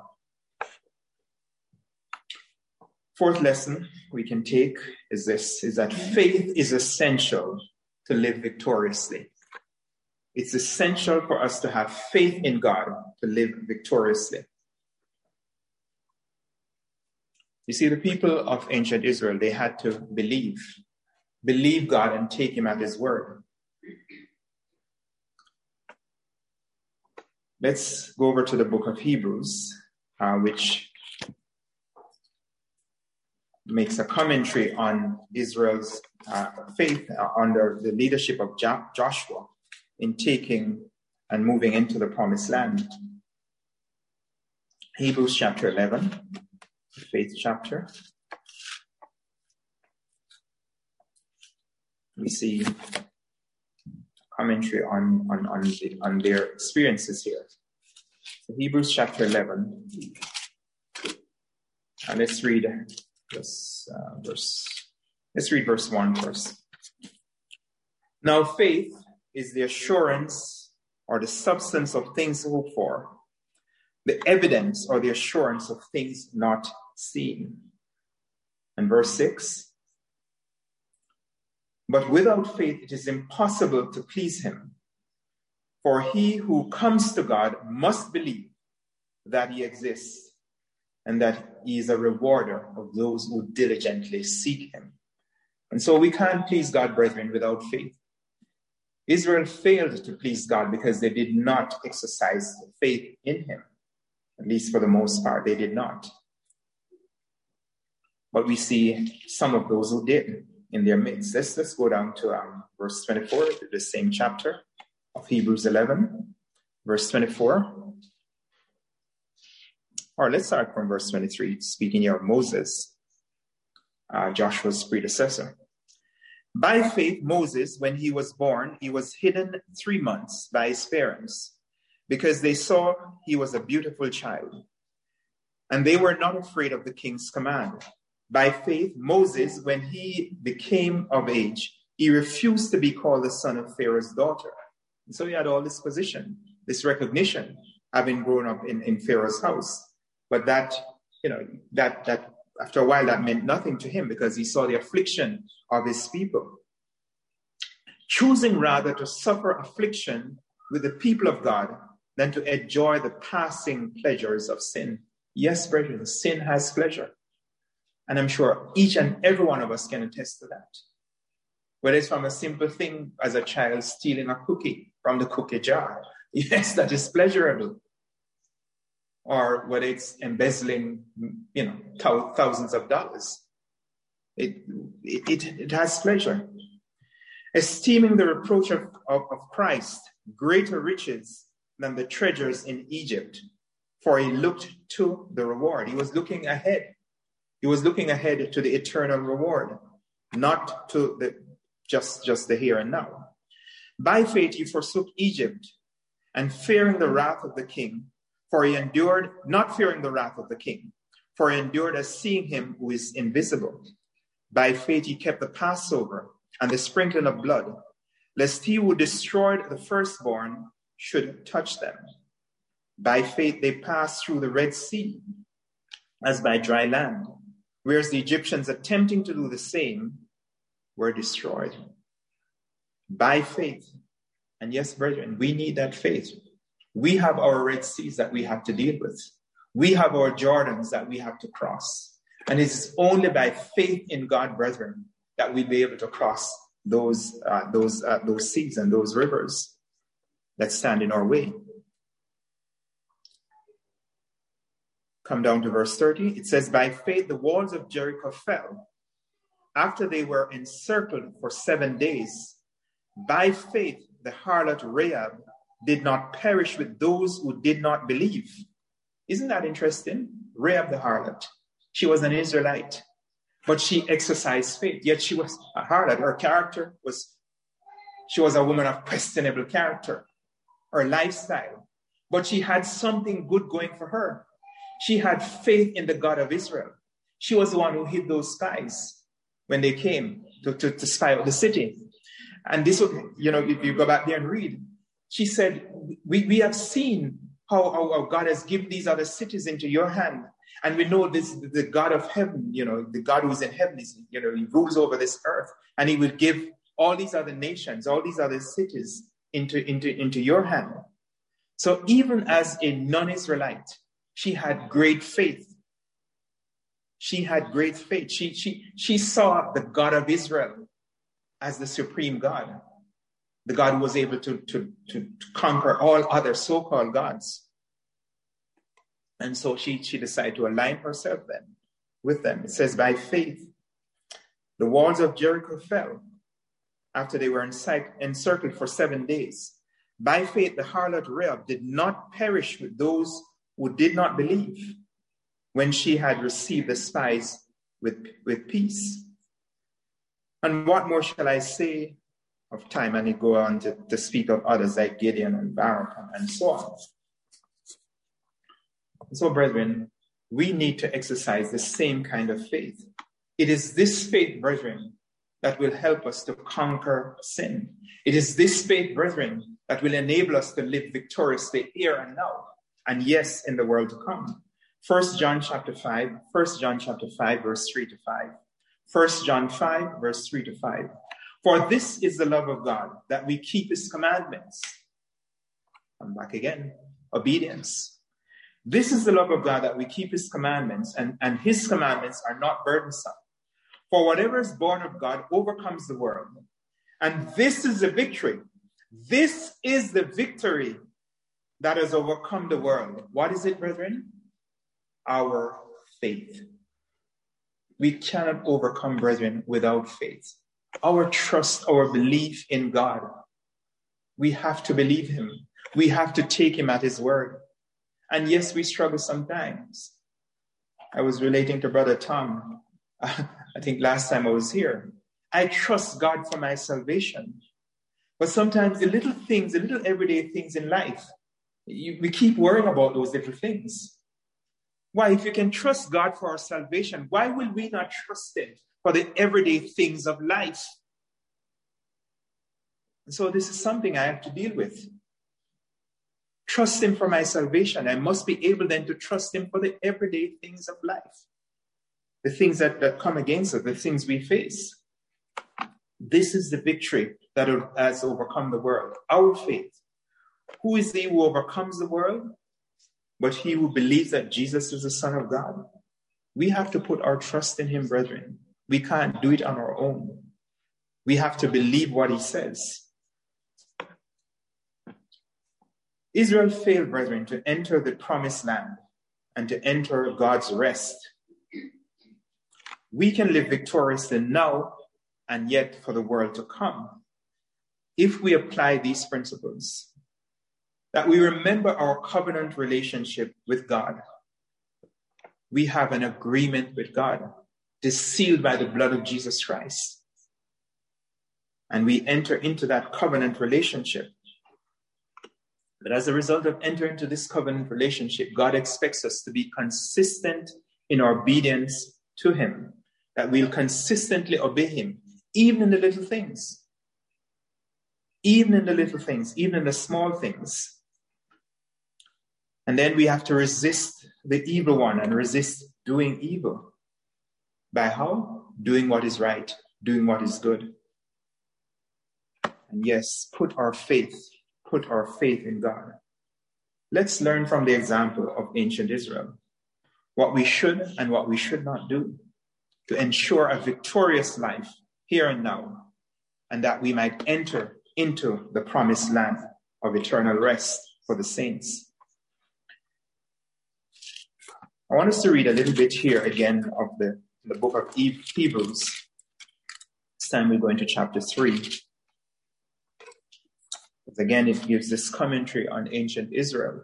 Fourth lesson we can take is this, is that faith is essential to live victoriously. It's essential for us to have faith in God to live victoriously. You see, the people of ancient Israel, they had to believe, believe God and take him at his word. Let's go over to the book of Hebrews, uh, which makes a commentary on Israel's uh, faith uh, under the leadership of jo- Joshua in taking and moving into the promised land. Hebrews chapter eleven, faith chapter. We see commentary on, on, on, the, on their experiences here. So Hebrews chapter eleven. And let's read this uh, verse. Let's read verse one first. Now faith is the assurance or the substance of things hoped for, the evidence or the assurance of things not seen. And verse six. But without faith it is impossible to please him. For he who comes to God must believe that he exists, and that he is a rewarder of those who diligently seek him. And so we can't please God, brethren, without faith. Israel failed to please God because they did not exercise faith in him. At least for the most part, they did not. But we see some of those who did in their midst. Let's, let's go down to um, verse twenty-four, the same chapter of Hebrews eleven, verse twenty-four. Or let's start from verse twenty-three, speaking here of Moses, uh, Joshua's predecessor. By faith, Moses, when he was born, he was hidden three months by his parents because they saw he was a beautiful child, and they were not afraid of the king's command. By faith, Moses, when he became of age, he refused to be called the son of Pharaoh's daughter. And so he had all this position, this recognition, having grown up in, in Pharaoh's house. But that, you know, that, that after a while, that meant nothing to him because he saw the affliction of his people. Choosing rather to suffer affliction with the people of God than to enjoy the passing pleasures of sin. Yes, brethren, sin has pleasure. And I'm sure each and every one of us can attest to that. Whether it's from a simple thing as a child stealing a cookie from the cookie jar. Yes, that is pleasurable. Or whether it's embezzling, you know, th- thousands of dollars. It, it, it has pleasure. Esteeming the reproach of, of, of Christ greater riches than the treasures in Egypt, for he looked to the reward. He was looking ahead. He was looking ahead to the eternal reward, not to the just, just the here and now. By faith he forsook Egypt, and fearing the wrath of the king, for he endured, not fearing the wrath of the king, for he endured as seeing him who is invisible. By faith he kept the Passover and the sprinkling of blood, lest he who destroyed the firstborn should touch them. By faith they passed through the Red Sea as by dry land, whereas the Egyptians attempting to do the same were destroyed. By faith, and yes, brethren, we need that faith. We have our Red Seas that we have to deal with. We have our Jordans that we have to cross. And it is only by faith in God, brethren, that we'll be able to cross those, uh, those, uh, those seas and those rivers that stand in our way. Come down to verse thirty. It says, by faith the walls of Jericho fell after they were encircled for seven days. By faith the harlot Rahab did not perish with those who did not believe. Isn't that interesting? Rahab the harlot. She was an Israelite, but she exercised faith. Yet she was a harlot. Her character was, she was a woman of questionable character, her lifestyle. But she had something good going for her. She had faith in the God of Israel. She was the one who hid those spies when they came to, to, to spy out the city. And this, you know, if you go back there and read, she said, we, we have seen how, how, how God has given these other cities into your hand. And we know this, the God of heaven, you know, the God who's in heaven, is, you know, he rules over this earth. And he will give all these other nations, all these other cities into, into, into your hand. So even as a non-Israelite, she had great faith. She had great faith. She, she, she saw the God of Israel as the supreme God, the God who was able to, to, to, to conquer all other so-called gods. And so she, she decided to align herself then with them. It says, by faith, the walls of Jericho fell after they were encircled for seven days. By faith, the harlot Rahab did not perish with those who did not believe when she had received the spies with, with peace. And what more shall I say of time? And it go on to, to speak of others like Gideon and Barak and so on. So, brethren, we need to exercise the same kind of faith. It is this faith, brethren, that will help us to conquer sin. It is this faith, brethren, that will enable us to live victoriously here and now, and yes, in the world to come. First John chapter five, First John chapter five, verse three to five. First John five, verse three to five. For this is the love of God, that we keep his commandments. I'm back again. Obedience. This is the love of God, that we keep his commandments, and, and his commandments are not burdensome. For whatever is born of God overcomes the world. And this is the victory. This is the victory that has overcome the world. What is it, brethren? Our faith. We cannot overcome, brethren, without faith. Our trust, our belief in God. We have to believe him. We have to take him at his word. And yes, we struggle sometimes. I was relating to Brother Tom, uh, I think last time I was here. I trust God for my salvation. But sometimes the little things, the little everyday things in life, you, we keep worrying about those little things. Why, if you can trust God for our salvation, why will we not trust him for the everyday things of life? And so this is something I have to deal with. Trust him for my salvation. I must be able then to trust him for the everyday things of life. The things that, that come against us, the things we face. This is the victory that has overcome the world. Our faith. Who is he who overcomes the world? But he who believes that Jesus is the Son of God. We have to put our trust in him, brethren. We can't do it on our own. We have to believe what he says. Israel failed, brethren, to enter the promised land and to enter God's rest. We can live victoriously now and yet for the world to come if we apply these principles, that we remember our covenant relationship with God. We have an agreement with God, it is sealed by the blood of Jesus Christ. And we enter into that covenant relationship. But as a result of entering into this covenant relationship, God expects us to be consistent in our obedience to him, that we'll consistently obey him, even in the little things. Even in the little things, even in the small things. And then we have to resist the evil one and resist doing evil. By how? Doing what is right, doing what is good. And yes, put our faith, put our faith in God. Let's learn from the example of ancient Israel, what we should and what we should not do to ensure a victorious life here and now, and that we might enter into the promised land of eternal rest for the saints. I want us to read a little bit here again of the, the book of Hebrews. This time we go into chapter three. Because again, it gives this commentary on ancient Israel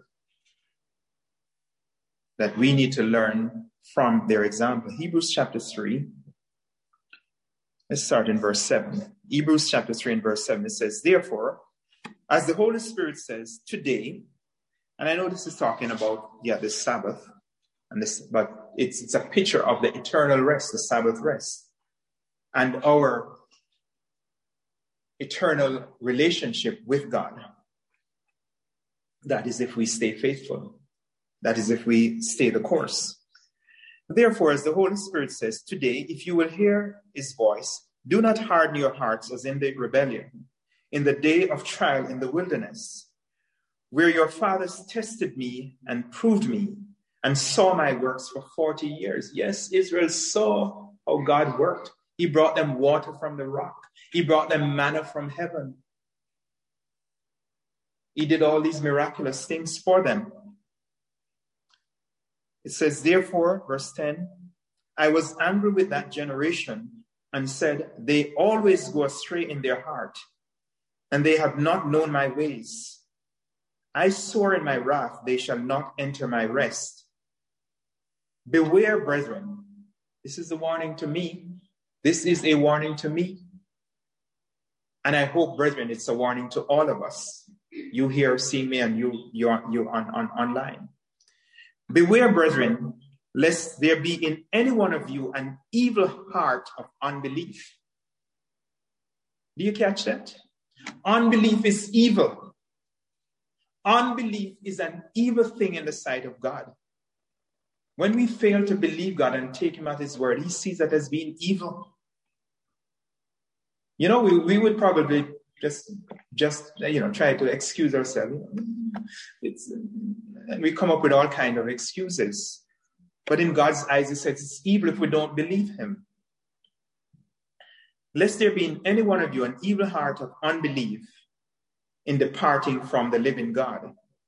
that we need to learn from their example. Hebrews chapter three. Let's start in verse seven. Hebrews chapter three and verse seven, it says, therefore, as the Holy Spirit says, today, and I know this is talking about, yeah, the Sabbath, and this, but it's, it's a picture of the eternal rest, the Sabbath rest, and our eternal relationship with God. That is if we stay faithful. That is if we stay the course. Therefore, as the Holy Spirit says, today, if you will hear his voice, do not harden your hearts as in the rebellion, in the day of trial in the wilderness, where your fathers tested me and proved me and saw my works for forty years. Yes, Israel saw how God worked. He brought them water from the rock. He brought them manna from heaven. He did all these miraculous things for them. It says, therefore, verse ten, I was angry with that generation and said, they always go astray in their heart, and they have not known my ways. I swore in my wrath, they shall not enter my rest. Beware, brethren. This is a warning to me. This is a warning to me. And I hope, brethren, it's a warning to all of us. You here, see me, and you, you, are, you on, on online. Beware, brethren, lest there be in any one of you an evil heart of unbelief. Do you catch that? Unbelief is evil. Unbelief is an evil thing in the sight of God. When we fail to believe God and take him at his word, he sees that as being evil. You know, we, we would probably just, just, you know, try to excuse ourselves. It's, and we come up with all kinds of excuses. But in God's eyes, he says it's evil if we don't believe him. Lest there be in any one of you an evil heart of unbelief in departing from the living God.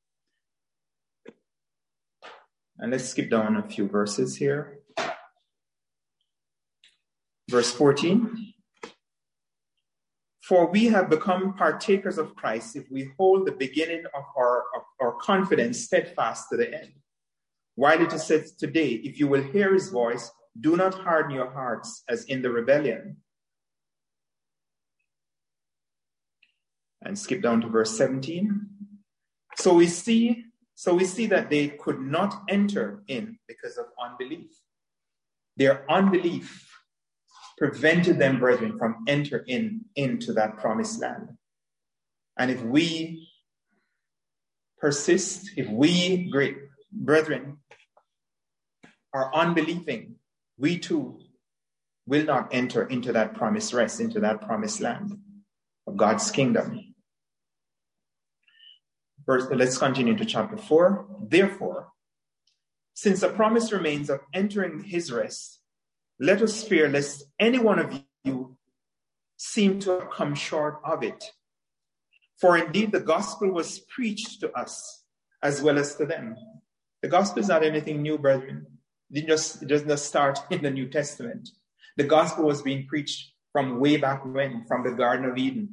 And let's skip down a few verses here. Verse fourteen. For we have become partakers of Christ if we hold the beginning of our, of our confidence steadfast to the end. While it is said today, if you will hear his voice, do not harden your hearts as in the rebellion. And skip down to verse seventeen. So we see, so we see that they could not enter in because of unbelief. Their unbelief prevented them, brethren, from entering in, into that promised land. And if we persist, if we, great brethren, are unbelieving, we too will not enter into that promised rest, into that promised land of God's kingdom. Verse, let's continue to chapter four. Therefore, Since the promise remains of entering his rest, let us fear lest any one of you seem to have come short of it. For indeed the gospel was preached to us as well as to them. The gospel is not anything new, brethren. It didn't just, it doesn't just start in the New Testament. The gospel was being preached from way back when, from the Garden of Eden.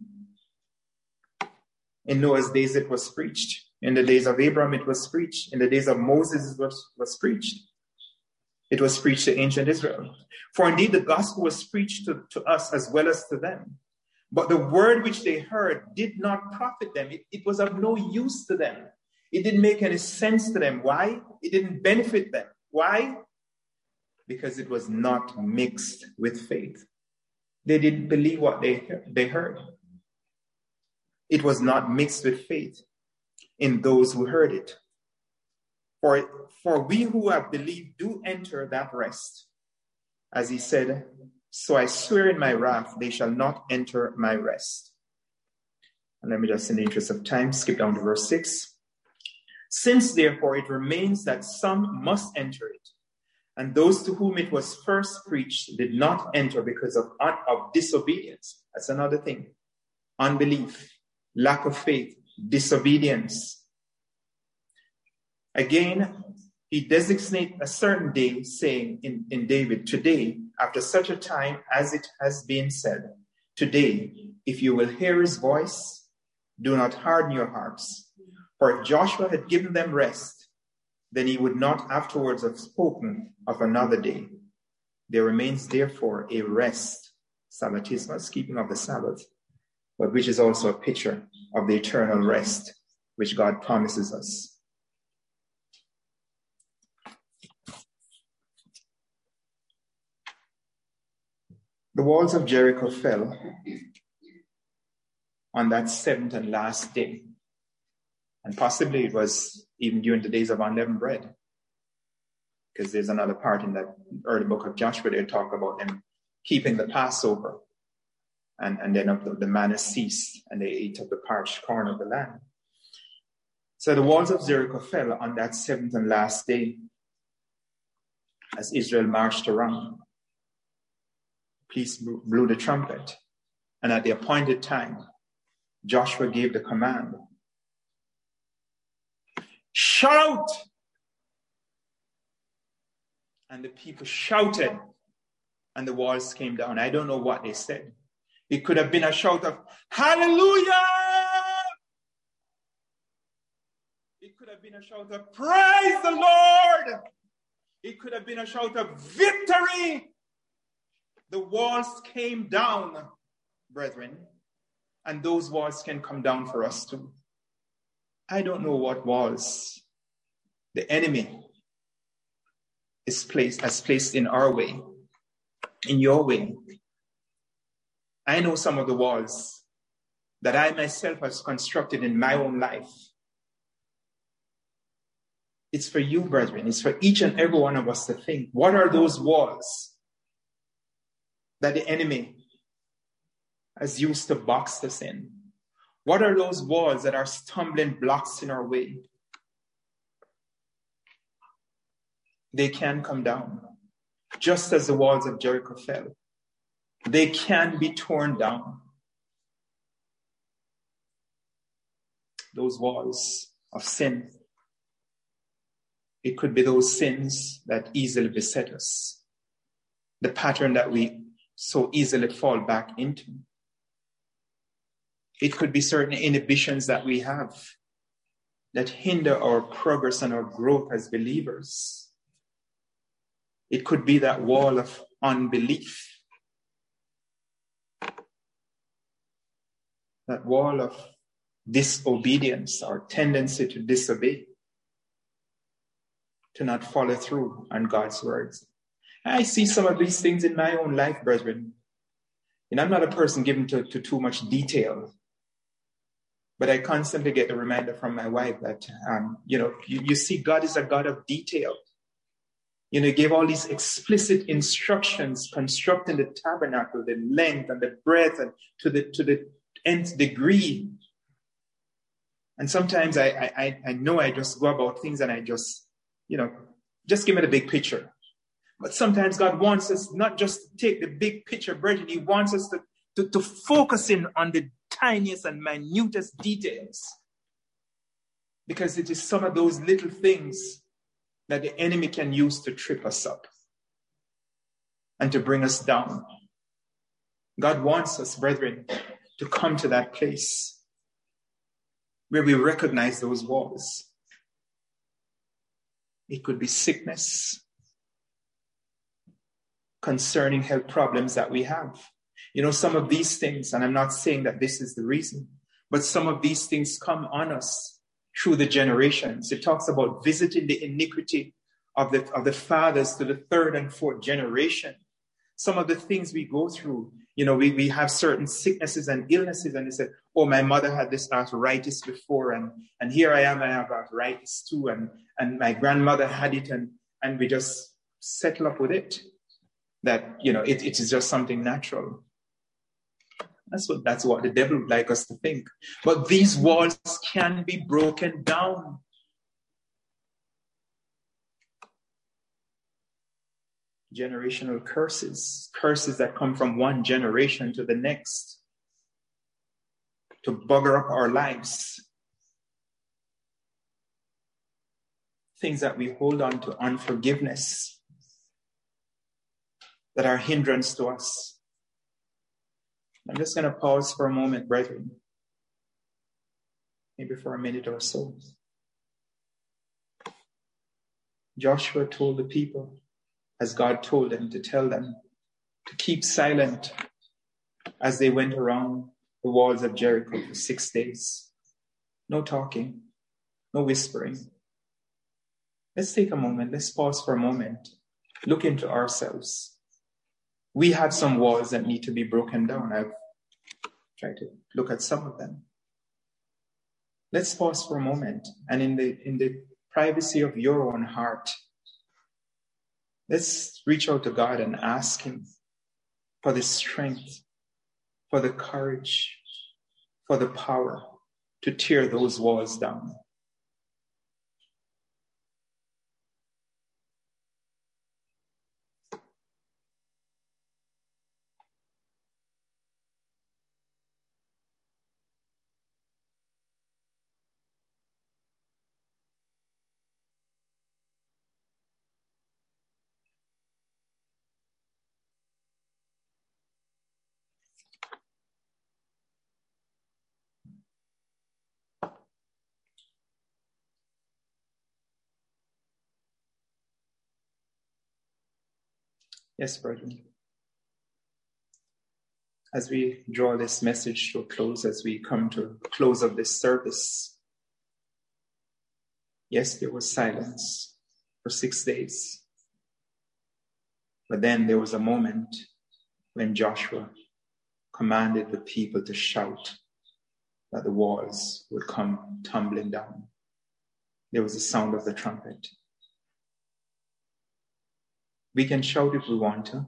In Noah's days it was preached. In the days of Abraham it was preached. In the days of Moses it was, was preached. It was preached to ancient Israel. For indeed the gospel was preached to, to us as well as to them. But the word which they heard did not profit them. It, it was of no use to them. It didn't make any sense to them. Why? It didn't benefit them. Why? Because it was not mixed with faith. They didn't believe what they, they heard. It was not mixed with faith in those who heard it. For, for we who have believed do enter that rest. As he said, so I swear in my wrath, they shall not enter my rest. And let me just, in the interest of time, skip down to verse six. Since therefore it remains that some must enter it, and those to whom it was first preached did not enter because of, of disobedience. That's another thing. Unbelief, lack of faith, disobedience. Again, he designates a certain day, saying in, in David, today, after such a time as it has been said, today, if you will hear his voice, do not harden your hearts. For if Joshua had given them rest, then he would not afterwards have spoken of another day. There remains therefore a rest, Sabbatismus, keeping of the Sabbath, but which is also a picture of the eternal rest which God promises us. The walls of Jericho fell on that seventh and last day. And possibly it was even during the days of unleavened bread. Because there's another part in that early book of Joshua, they talk about them keeping the Passover. And, and then the, the manna ceased, and they ate of the parched corn of the land. So the walls of Jericho fell on that seventh and last day as Israel marched around. Priest blew the trumpet, and at the appointed time, Joshua gave the command, shout! And the people shouted, and the walls came down. I don't know what they said. It could have been a shout of hallelujah! It could have been a shout of praise the Lord! It could have been a shout of victory! The walls came down, brethren, and those walls can come down for us too. I don't know what walls the enemy is placed, has placed in our way, in your way. I know some of the walls that I myself have constructed in my own life. It's for you, brethren. It's for each and every one of us to think, what are those walls that the enemy has used to box us in? What are those walls that are stumbling blocks in our way? They can come down, just as the walls of Jericho fell. They can be torn down. Those walls of sin. It could be those sins that easily beset us. The pattern that we so easily fall back into. It could be certain inhibitions that we have that hinder our progress and our growth as believers. It could be that wall of unbelief. That wall of disobedience, our tendency to disobey, to not follow through on God's words. I see some of these things in my own life, brethren. And I'm not a person given to, to too much detail. But I constantly get the reminder from my wife that, um, you know, you, you see God is a God of detail. You know, he gave all these explicit instructions constructing the tabernacle, the length and the breadth, and to the to the nth degree. And sometimes I, I, I know I just go about things and I just, you know, Just give me the big picture. But sometimes God wants us not just to take the big picture, brethren. He wants us to, to, to focus in on the tiniest and minutest details. Because it is some of those little things that the enemy can use to trip us up and to bring us down. God wants us, brethren, to come to that place where we recognize those walls. It could be sickness, concerning health problems that we have. You know, some of these things, and I'm not saying that this is the reason, but some of these things come on us through the generations. It talks about visiting the iniquity of the, of the fathers to the third and fourth generation. Some of the things we go through, you know, we, we have certain sicknesses and illnesses, and they said, oh, my mother had this arthritis before, and, and here I am, I have arthritis too, and, and my grandmother had it, and, and we just settle up with it. That, you know, it, it is just something natural. That's what, that's what the devil would like us to think. But these walls can be broken down. Generational curses, curses that come from one generation to the next, to bugger up our lives. Things that we hold on to, unforgiveness, that are hindrance to us. I'm just going to pause for a moment, brethren, maybe for a minute or so. Joshua told the people, as God told them to tell them, to keep silent as they went around the walls of Jericho for six days. No talking, no whispering. Let's take a moment, let's pause for a moment, look into ourselves. We have some walls that need to be broken down. I've tried to look at some of them. Let's pause for a moment, and in the in the privacy of your own heart, let's reach out to God and ask Him for the strength, for the courage, for the power to tear those walls down. Yes, brethren. As we draw this message to a close, as we come to the close of this service, yes, there was silence for six days. But then there was a moment when Joshua commanded the people to shout that the walls would come tumbling down. There was the sound of the trumpet. We can shout if we want to.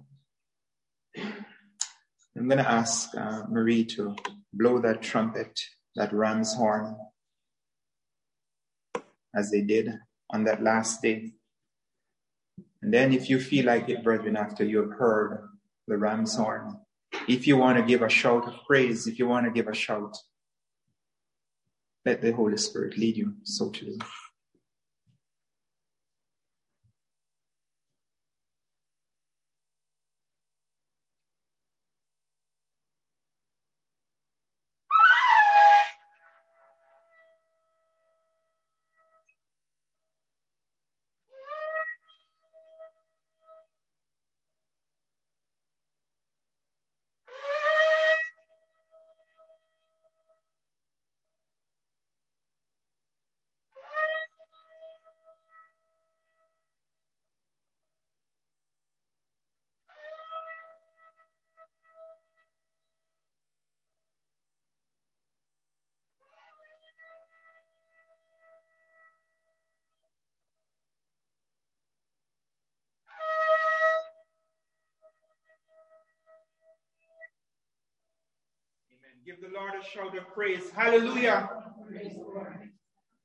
I'm going to ask uh, Marie to blow that trumpet, that ram's horn, as they did on that last day. And then if you feel like it, brethren, after you have heard the ram's horn, if you want to give a shout of praise, if you want to give a shout, let the Holy Spirit lead you so to do. Give the Lord a shout of praise. Hallelujah. Praise the Lord.